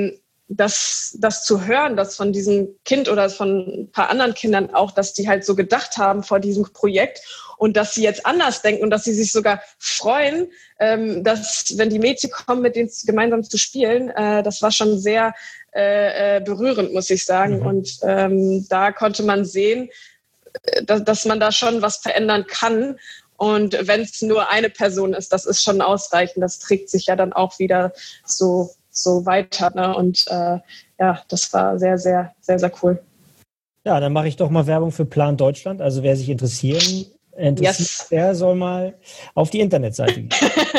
das, das zu hören, dass von diesem Kind oder von ein paar anderen Kindern auch, dass die halt so gedacht haben vor diesem Projekt und dass sie jetzt anders denken und dass sie sich sogar freuen, ähm, dass, wenn die Mädchen kommen, mit denen gemeinsam zu spielen, äh, das war schon sehr äh, berührend, muss ich sagen. Mhm. Und ähm, da konnte man sehen, dass, dass man da schon was verändern kann. Und wenn es nur eine Person ist, das ist schon ausreichend. Das trägt sich ja dann auch wieder so, so weiter. Ne? Und äh, ja, das war sehr, sehr, sehr, sehr cool. Ja, dann mache ich doch mal Werbung für Plan Deutschland. Also wer sich interessieren, interessiert, yes. der soll mal auf die Internetseite gehen.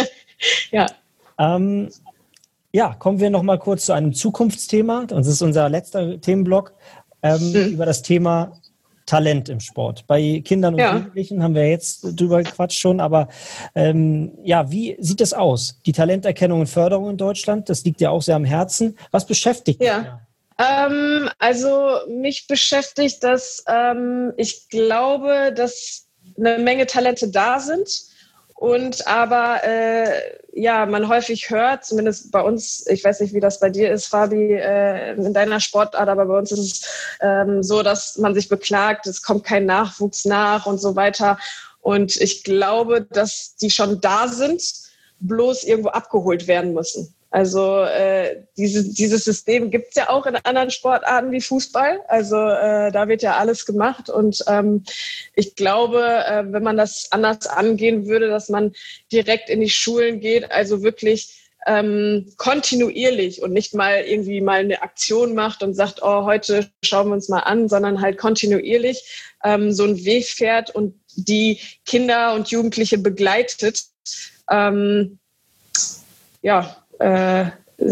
ja. Ähm, ja, kommen wir noch mal kurz zu einem Zukunftsthema. Das ist unser letzter Themenblock ähm, mhm. über das Thema Talent im Sport. Bei Kindern und ja. Jugendlichen haben wir jetzt drüber gequatscht schon, aber ähm, ja, wie sieht es aus? Die Talenterkennung und Förderung in Deutschland, das liegt ja auch sehr am Herzen. Was beschäftigt dich? Ja. Ähm, also mich beschäftigt, dass ähm, ich glaube, dass eine Menge Talente da sind und aber äh, ja, man häufig hört, zumindest bei uns, ich weiß nicht, wie das bei dir ist, Fabi, äh, in deiner Sportart, aber bei uns ist es ähm, so, dass man sich beklagt, es kommt kein Nachwuchs nach und so weiter. Und ich glaube, dass die schon da sind, bloß irgendwo abgeholt werden müssen. Also äh, diese, dieses System gibt es ja auch in anderen Sportarten wie Fußball. Also äh, da wird ja alles gemacht. Und ähm, ich glaube, äh, wenn man das anders angehen würde, dass man direkt in die Schulen geht, also wirklich ähm, kontinuierlich und nicht mal irgendwie mal eine Aktion macht und sagt, oh, heute schauen wir uns mal an, sondern halt kontinuierlich ähm, so einen Weg fährt und die Kinder und Jugendliche begleitet. Ähm, ja, Äh,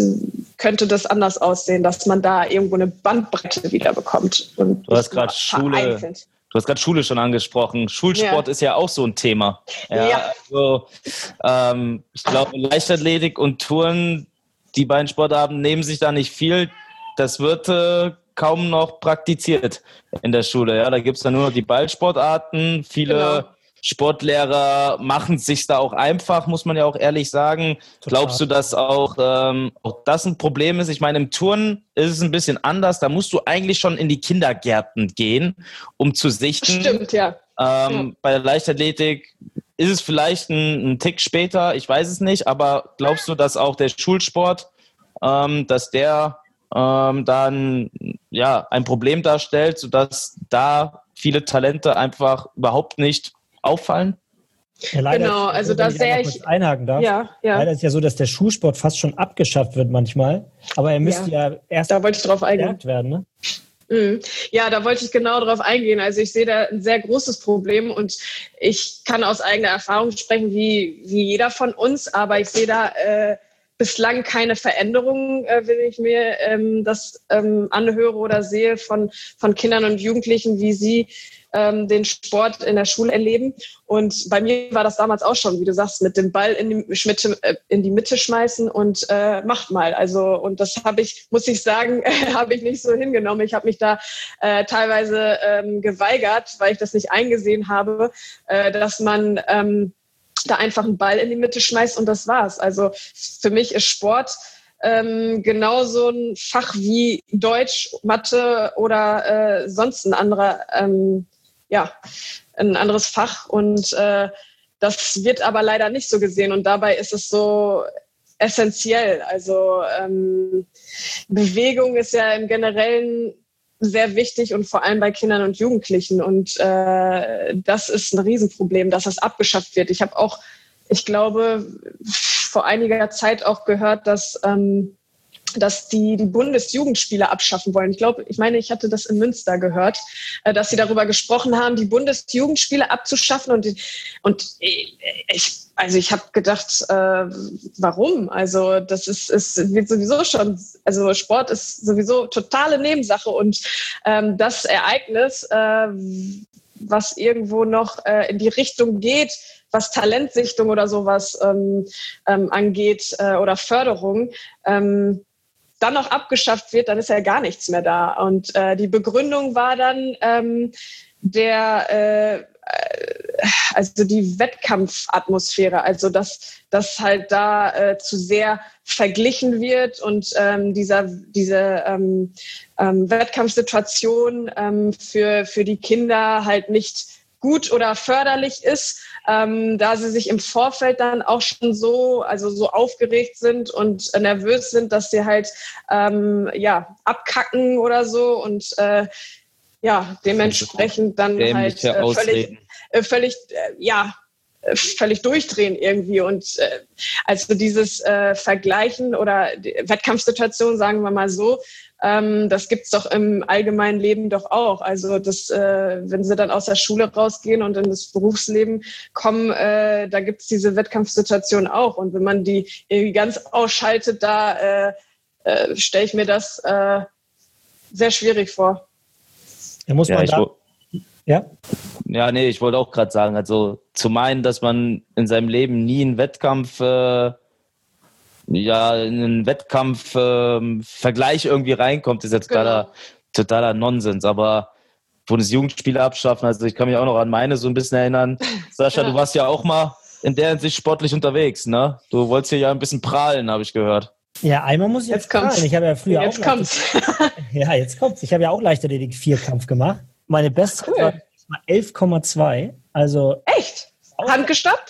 könnte das anders aussehen, dass man da irgendwo eine Bandbreite wieder bekommt. Und du hast gerade Schule, du hast gerade Schule schon angesprochen. Schulsport ja. ist ja auch so ein Thema. Ja, ja. Also, ähm, ich glaube, Leichtathletik und Turnen, die beiden Sportarten nehmen sich da nicht viel. Das wird äh, kaum noch praktiziert in der Schule. Ja, da gibt es dann nur noch die Ballsportarten. Viele genau. Sportlehrer machen es sich da auch einfach, muss man ja auch ehrlich sagen. Total. Glaubst du, dass auch, ähm, auch das ein Problem ist? Ich meine, im Turnen ist es ein bisschen anders. Da musst du eigentlich schon in die Kindergärten gehen, um zu sichten. Stimmt, ja. Ähm, ja. Bei der Leichtathletik ist es vielleicht ein, ein Tick später, ich weiß es nicht. Aber glaubst du, dass auch der Schulsport, ähm, dass der ähm, dann ja, ein Problem darstellt, sodass da viele Talente einfach überhaupt nicht auffallen? Ja, leider genau, also so, da sehr ich kurz einhaken darf. Ja, ja. Leider ist ja so, dass der Schulsport fast schon abgeschafft wird manchmal, aber er müsste ja, ja erst da wollte ich drauf eingehen. werden, ne? Mhm. Ja, da wollte ich genau drauf eingehen. Also ich sehe da ein sehr großes Problem und ich kann aus eigener Erfahrung sprechen, wie, wie jeder von uns, aber ich sehe da äh, bislang keine Veränderungen, äh, wenn ich mir ähm, das ähm, anhöre oder sehe von, von Kindern und Jugendlichen, wie sie ähm, den Sport in der Schule erleben. Und bei mir war das damals auch schon, wie du sagst, mit dem Ball in die Mitte, äh, in die Mitte schmeißen und äh, macht mal. Also und das habe ich, muss ich sagen, habe ich nicht so hingenommen. Ich habe mich da äh, teilweise ähm, geweigert, weil ich das nicht eingesehen habe, äh, dass man ähm, da einfach einen Ball in die Mitte schmeißt und das war's. Also für mich ist Sport ähm, genauso ein Fach wie Deutsch, Mathe oder äh, sonst ein anderer, ähm, ja, ein anderes Fach und äh, das wird aber leider nicht so gesehen und dabei ist es so essentiell. Also ähm, Bewegung ist ja im Generellen sehr wichtig und vor allem bei Kindern und Jugendlichen. Und äh, das ist ein Riesenproblem, dass das abgeschafft wird. Ich habe auch, ich glaube, vor einiger Zeit auch gehört, dass, ähm, dass die die Bundesjugendspiele abschaffen wollen. Ich glaube, ich meine, ich hatte das in Münster gehört, äh, dass sie darüber gesprochen haben, die Bundesjugendspiele abzuschaffen. Und, und ich, also ich habe gedacht, äh, warum? Also das ist, ist wird sowieso schon, also Sport ist sowieso totale Nebensache und ähm, das Ereignis, äh, was irgendwo noch äh, in die Richtung geht, was Talentsichtung oder sowas ähm, ähm, angeht äh, oder Förderung, ähm, dann noch abgeschafft wird, dann ist ja gar nichts mehr da. Und äh, die Begründung war dann, ähm, der äh, also die Wettkampfatmosphäre, also dass das halt da äh, zu sehr verglichen wird und ähm, dieser, diese ähm, ähm, Wettkampfsituation ähm, für, für die Kinder halt nicht gut oder förderlich ist, ähm, da sie sich im Vorfeld dann auch schon so, also so aufgeregt sind und äh, nervös sind, dass sie halt ähm, ja abkacken oder so und äh, ja dementsprechend dann halt äh, völlig, äh, völlig äh, ja äh, völlig durchdrehen irgendwie und äh, also dieses äh, Vergleichen oder die Wettkampfsituation, sagen wir mal so. Ähm, das gibt's doch im allgemeinen Leben doch auch. Also das, äh, wenn sie dann aus der Schule rausgehen und in das Berufsleben kommen, äh, da gibt's diese Wettkampfsituation auch. Und wenn man die irgendwie ganz ausschaltet, da äh, äh, stelle ich mir das äh, sehr schwierig vor. Da muss man ja, da... Ja? Ja, nee, ich wollte auch gerade sagen, also zu meinen, dass man in seinem Leben nie einen Wettkampf... Äh, ja, in einen Wettkampf-Vergleich ähm, irgendwie reinkommt, ist ja totaler, genau. totaler Nonsens. Aber Bundesjugendspiele abschaffen, also ich kann mich auch noch an meine so ein bisschen erinnern. Sascha, ja. Du warst ja auch mal in der Hinsicht sportlich unterwegs, ne? Du wolltest hier ja ein bisschen prahlen, habe ich gehört. Ja, einmal muss ich jetzt, jetzt prahlen. Ich habe ja früher jetzt auch... Kommt's. Ja, jetzt kommt's. Ich habe ja auch Leichtathletik-Vierkampf gemacht. Meine beste cool. war elf Komma zwei. Also... Echt? Handgestoppt?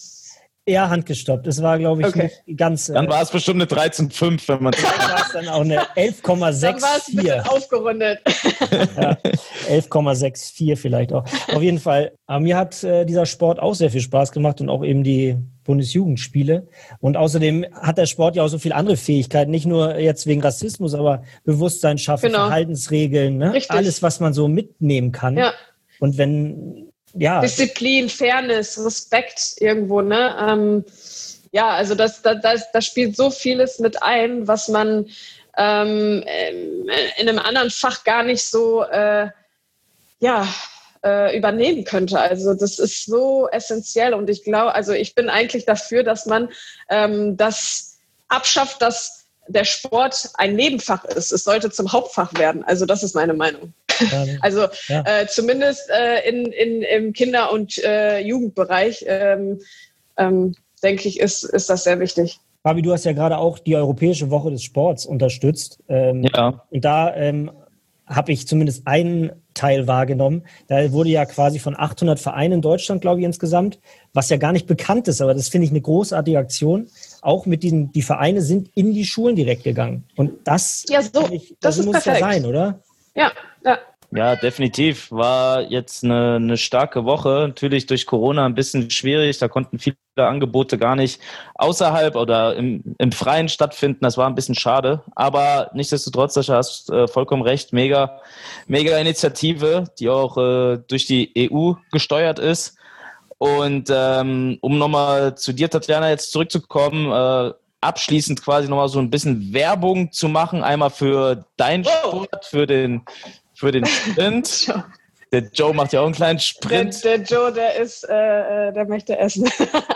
Ja, handgestoppt. Es war, glaube ich, okay. nicht ganz... Dann war es bestimmt eine dreizehn Komma fünf, wenn man... Dann war es dann auch eine elf Komma sechs vier. Dann war es ein bisschen aufgerundet. Ja, elf Komma sechs vier vielleicht auch. Auf jeden Fall, aber mir hat äh, dieser Sport auch sehr viel Spaß gemacht und auch eben die Bundesjugendspiele. Und außerdem hat der Sport ja auch so viele andere Fähigkeiten, nicht nur jetzt wegen Rassismus, aber Bewusstsein schaffen, genau. Verhaltensregeln, ne? Alles, was man so mitnehmen kann. Ja. Und wenn... Ja. Disziplin, Fairness, Respekt irgendwo, ne? Ähm, ja, also das, das, das, das spielt so vieles mit ein, was man ähm, in einem anderen Fach gar nicht so äh, ja, äh, übernehmen könnte. Also das ist so essentiell und ich glaube, also ich bin eigentlich dafür, dass man ähm, das abschafft, dass der Sport ein Nebenfach ist. Es sollte zum Hauptfach werden. Also das ist meine Meinung. Also ja. äh, zumindest äh, in, in, im Kinder- und äh, Jugendbereich, ähm, ähm, denke ich, ist, ist das sehr wichtig. Fabi, du hast ja gerade auch die Europäische Woche des Sports unterstützt. Ähm, ja. Und da ähm, habe ich zumindest einen Teil wahrgenommen. Da wurde ja quasi von achthundert Vereinen in Deutschland, glaube ich, insgesamt, was ja gar nicht bekannt ist, aber das finde ich eine großartige Aktion. Auch mit diesen, die Vereine sind in die Schulen direkt gegangen. Und das, ja, so, ich, das, das muss perfekt. ja sein, oder? Ja, ja. Ja, definitiv. War jetzt eine, eine starke Woche. Natürlich durch Corona ein bisschen schwierig. Da konnten viele Angebote gar nicht außerhalb oder im, im Freien stattfinden. Das war ein bisschen schade. Aber nichtsdestotrotz, Sascha, hast äh, vollkommen recht. Mega, mega Initiative, die auch äh, durch die E U gesteuert ist. Und ähm, um nochmal zu dir, Tatjana, jetzt zurückzukommen, äh, abschließend quasi nochmal so ein bisschen Werbung zu machen. Einmal für deinen Sport, für den Für den Sprint. Der Joe macht ja auch einen kleinen Sprint. Der, der Joe, der ist, äh, der möchte essen.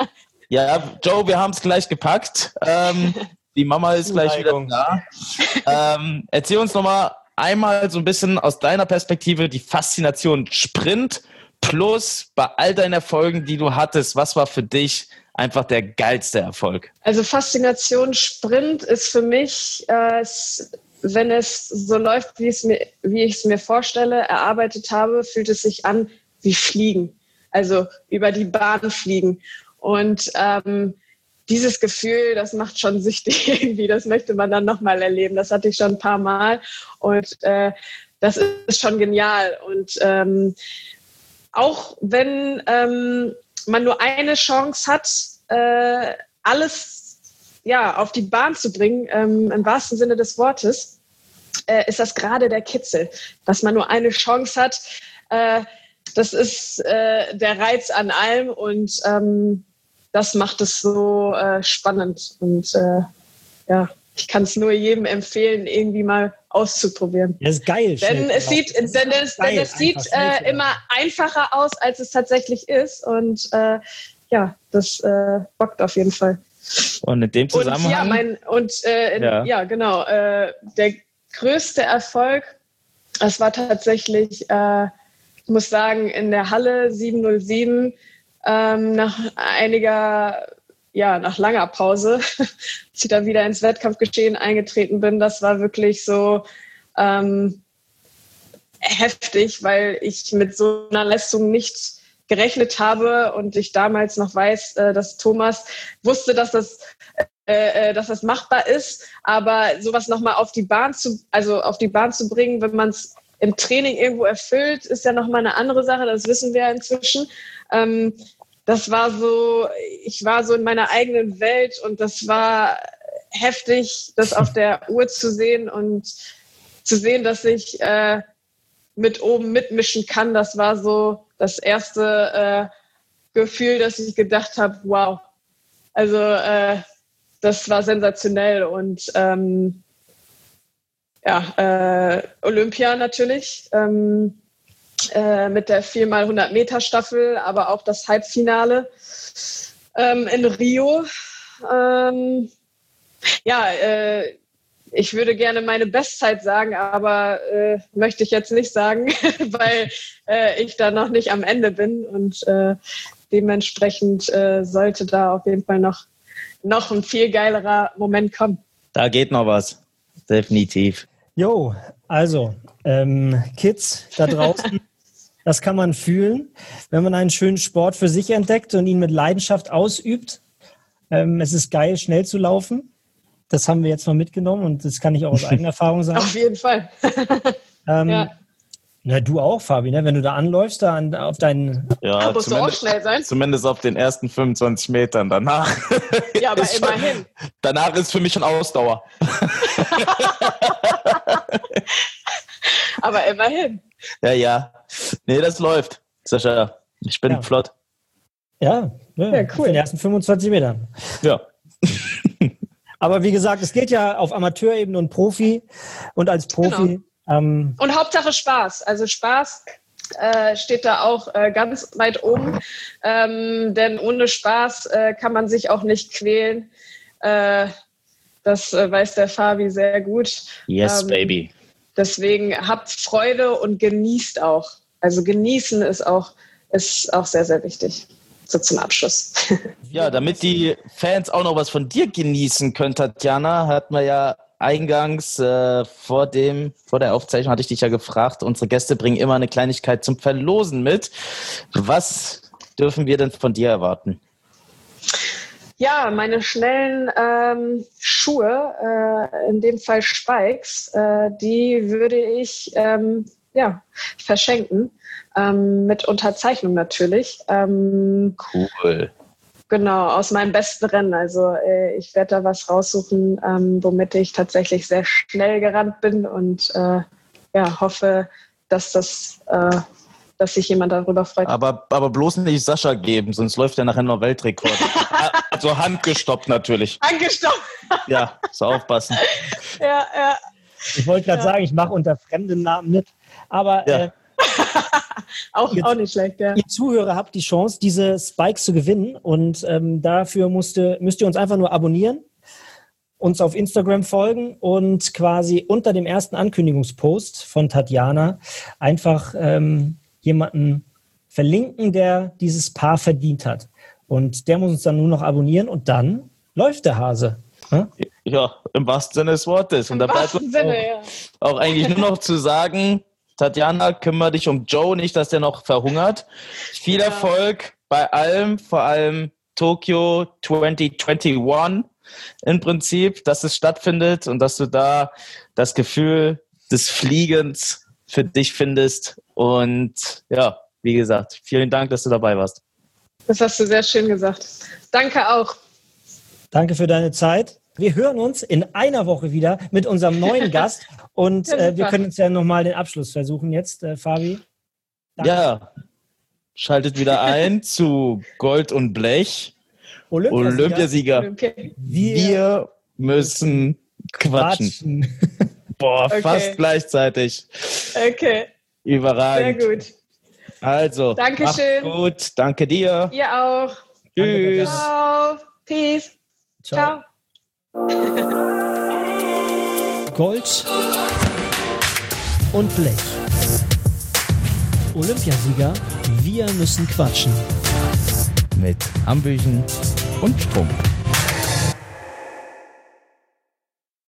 Ja, Joe, wir haben es gleich gepackt. Ähm, die Mama ist gleich wieder da. Ähm, erzähl uns nochmal einmal so ein bisschen aus deiner Perspektive die Faszination Sprint plus bei all deinen Erfolgen, die du hattest. Was war für dich einfach der geilste Erfolg? Also Faszination Sprint ist für mich... Äh, wenn es so läuft, wie, es mir, wie ich es mir vorstelle, erarbeitet habe, fühlt es sich an wie Fliegen. Also über die Bahn fliegen. Und ähm, dieses Gefühl, das macht schon süchtig irgendwie. Das möchte man dann nochmal erleben. Das hatte ich schon ein paar Mal. Und äh, das ist schon genial. Und ähm, auch wenn ähm, man nur eine Chance hat, äh, alles ja, auf die Bahn zu bringen, ähm, im wahrsten Sinne des Wortes, äh, ist das gerade der Kitzel, dass man nur eine Chance hat. Äh, das ist äh, der Reiz an allem und ähm, das macht es so äh, spannend. Und äh, ja, ich kann es nur jedem empfehlen, irgendwie mal auszuprobieren. Das ist geil. Denn es sieht, denn es, denn es sieht äh, immer einfacher aus, als es tatsächlich ist. Und äh, ja, das äh, bockt auf jeden Fall. Und in dem Zusammenhang... Und ja, mein, und, äh, in, ja. ja, genau. Äh, der größte Erfolg, das war tatsächlich äh, muss sagen, in der Halle sieben null sieben ähm, nach einiger, ja, nach langer Pause, als ich dann wieder ins Wettkampfgeschehen eingetreten bin, das war wirklich so ähm, heftig, weil ich mit so einer Leistung nicht gerechnet habe und ich damals noch weiß, äh, dass Thomas wusste, dass das Äh, dass das machbar ist, aber sowas nochmal auf die Bahn zu, also auf die Bahn zu bringen, wenn man es im Training irgendwo erfüllt, ist ja nochmal eine andere Sache, das wissen wir ja inzwischen. Ähm, das war so, ich war so in meiner eigenen Welt und das war heftig, das auf der Uhr zu sehen und zu sehen, dass ich äh, mit oben mitmischen kann. Das war so das erste äh, Gefühl, dass ich gedacht habe, wow, also äh, das war sensationell und ähm, ja, äh, Olympia natürlich ähm, äh, mit der vier mal hundert Meter Staffel, aber auch das Halbfinale ähm, in Rio. Ähm, ja, äh, ich würde gerne meine Bestzeit sagen, aber äh, möchte ich jetzt nicht sagen, weil äh, ich da noch nicht am Ende bin und äh, dementsprechend äh, sollte da auf jeden Fall noch noch ein viel geilerer Moment kommen. Da geht noch was, definitiv. Jo, also ähm, Kids da draußen, das kann man fühlen, wenn man einen schönen Sport für sich entdeckt und ihn mit Leidenschaft ausübt. Ähm, es ist geil, schnell zu laufen. Das haben wir jetzt mal mitgenommen und das kann ich auch aus eigener Erfahrung sagen. Auf jeden Fall. ähm, ja. Na, du auch, Fabi, ne? Wenn du da anläufst, da an, auf deinen... Ja, da musst du auch schnell sein. Zumindest auf den ersten fünfundzwanzig Metern. Danach ja, aber ist immerhin. Schon, danach ist für mich schon Ausdauer. aber immerhin. Ja, ja. Nee, das läuft, Sascha. Ich bin ja. flott. Ja, ja, ja, cool. Auf den ersten fünfundzwanzig Metern. Ja. Aber wie gesagt, es geht ja auf Amateurebene und Profi. Und als Profi... Genau. Ähm, und Hauptsache Spaß. Also Spaß äh, steht da auch äh, ganz weit oben. Ähm, denn ohne Spaß äh, kann man sich auch nicht quälen. Äh, das äh, weiß der Fabi sehr gut. Yes, ähm, baby. Deswegen habt Freude und genießt auch. Also genießen ist auch, ist auch sehr, sehr wichtig. So zum Abschluss. Ja, damit die Fans auch noch was von dir genießen können, Tatjana, hat man ja eingangs äh, vor dem, vor der Aufzeichnung hatte ich dich ja gefragt, unsere Gäste bringen immer eine Kleinigkeit zum Verlosen mit. Was dürfen wir denn von dir erwarten? Ja, meine schnellen ähm, Schuhe, äh, in dem Fall Spikes, äh, die würde ich ähm, ja, verschenken. Ähm, mit Unterzeichnung natürlich. Ähm, cool. Genau, aus meinem besten Rennen. Also äh, ich werde da was raussuchen, ähm, womit ich tatsächlich sehr schnell gerannt bin und äh, ja, hoffe, dass das, äh, dass sich jemand darüber freut. Aber, aber bloß nicht Sascha geben, sonst läuft er nachher noch Weltrekord. Also handgestoppt natürlich. Handgestoppt. Ja, so aufpassen. Ja, ja. Ich wollte gerade ja. sagen, ich mache unter fremden Namen mit, aber ja. äh, auch, ihr, auch nicht schlecht, ja. Ihr Zuhörer habt die Chance, diese Spikes zu gewinnen und ähm, dafür musste, müsst ihr uns einfach nur abonnieren, uns auf Instagram folgen und quasi unter dem ersten Ankündigungspost von Tatjana einfach ähm, jemanden verlinken, der dieses Paar verdient hat. Und der muss uns dann nur noch abonnieren und dann läuft der Hase. Hm? Ja, im wahrsten Sinne des Wortes. Und Im da bleibt wahrsten uns Sinne, auch, ja. auch eigentlich nur noch zu sagen, Tatjana, kümmere dich um Joe, nicht, dass der noch verhungert. Viel ja. Erfolg bei allem, vor allem Tokio zwanzig einundzwanzig im Prinzip, dass es stattfindet und dass du da das Gefühl des Fliegens für dich findest. Und ja, wie gesagt, vielen Dank, dass du dabei warst. Das hast du sehr schön gesagt. Danke auch. Danke für deine Zeit. Wir hören uns in einer Woche wieder mit unserem neuen Gast und ja, äh, wir können uns ja nochmal den Abschluss versuchen jetzt, äh, Fabi. Danke. Ja, schaltet wieder ein zu Gold und Blech. Olympiasieger. Olympiasieger. Olympia. Wir, Wir müssen quatschen. quatschen. Boah, okay. Fast gleichzeitig. Okay. Überragend. Sehr gut. Also, Dankeschön. Macht's gut. Danke dir. Ihr auch. Tschüss. Ciao. Peace. Ciao. Ciao. Gold und Blech. Olympiasieger, wir müssen quatschen. Mit Hambüchen und Strunk.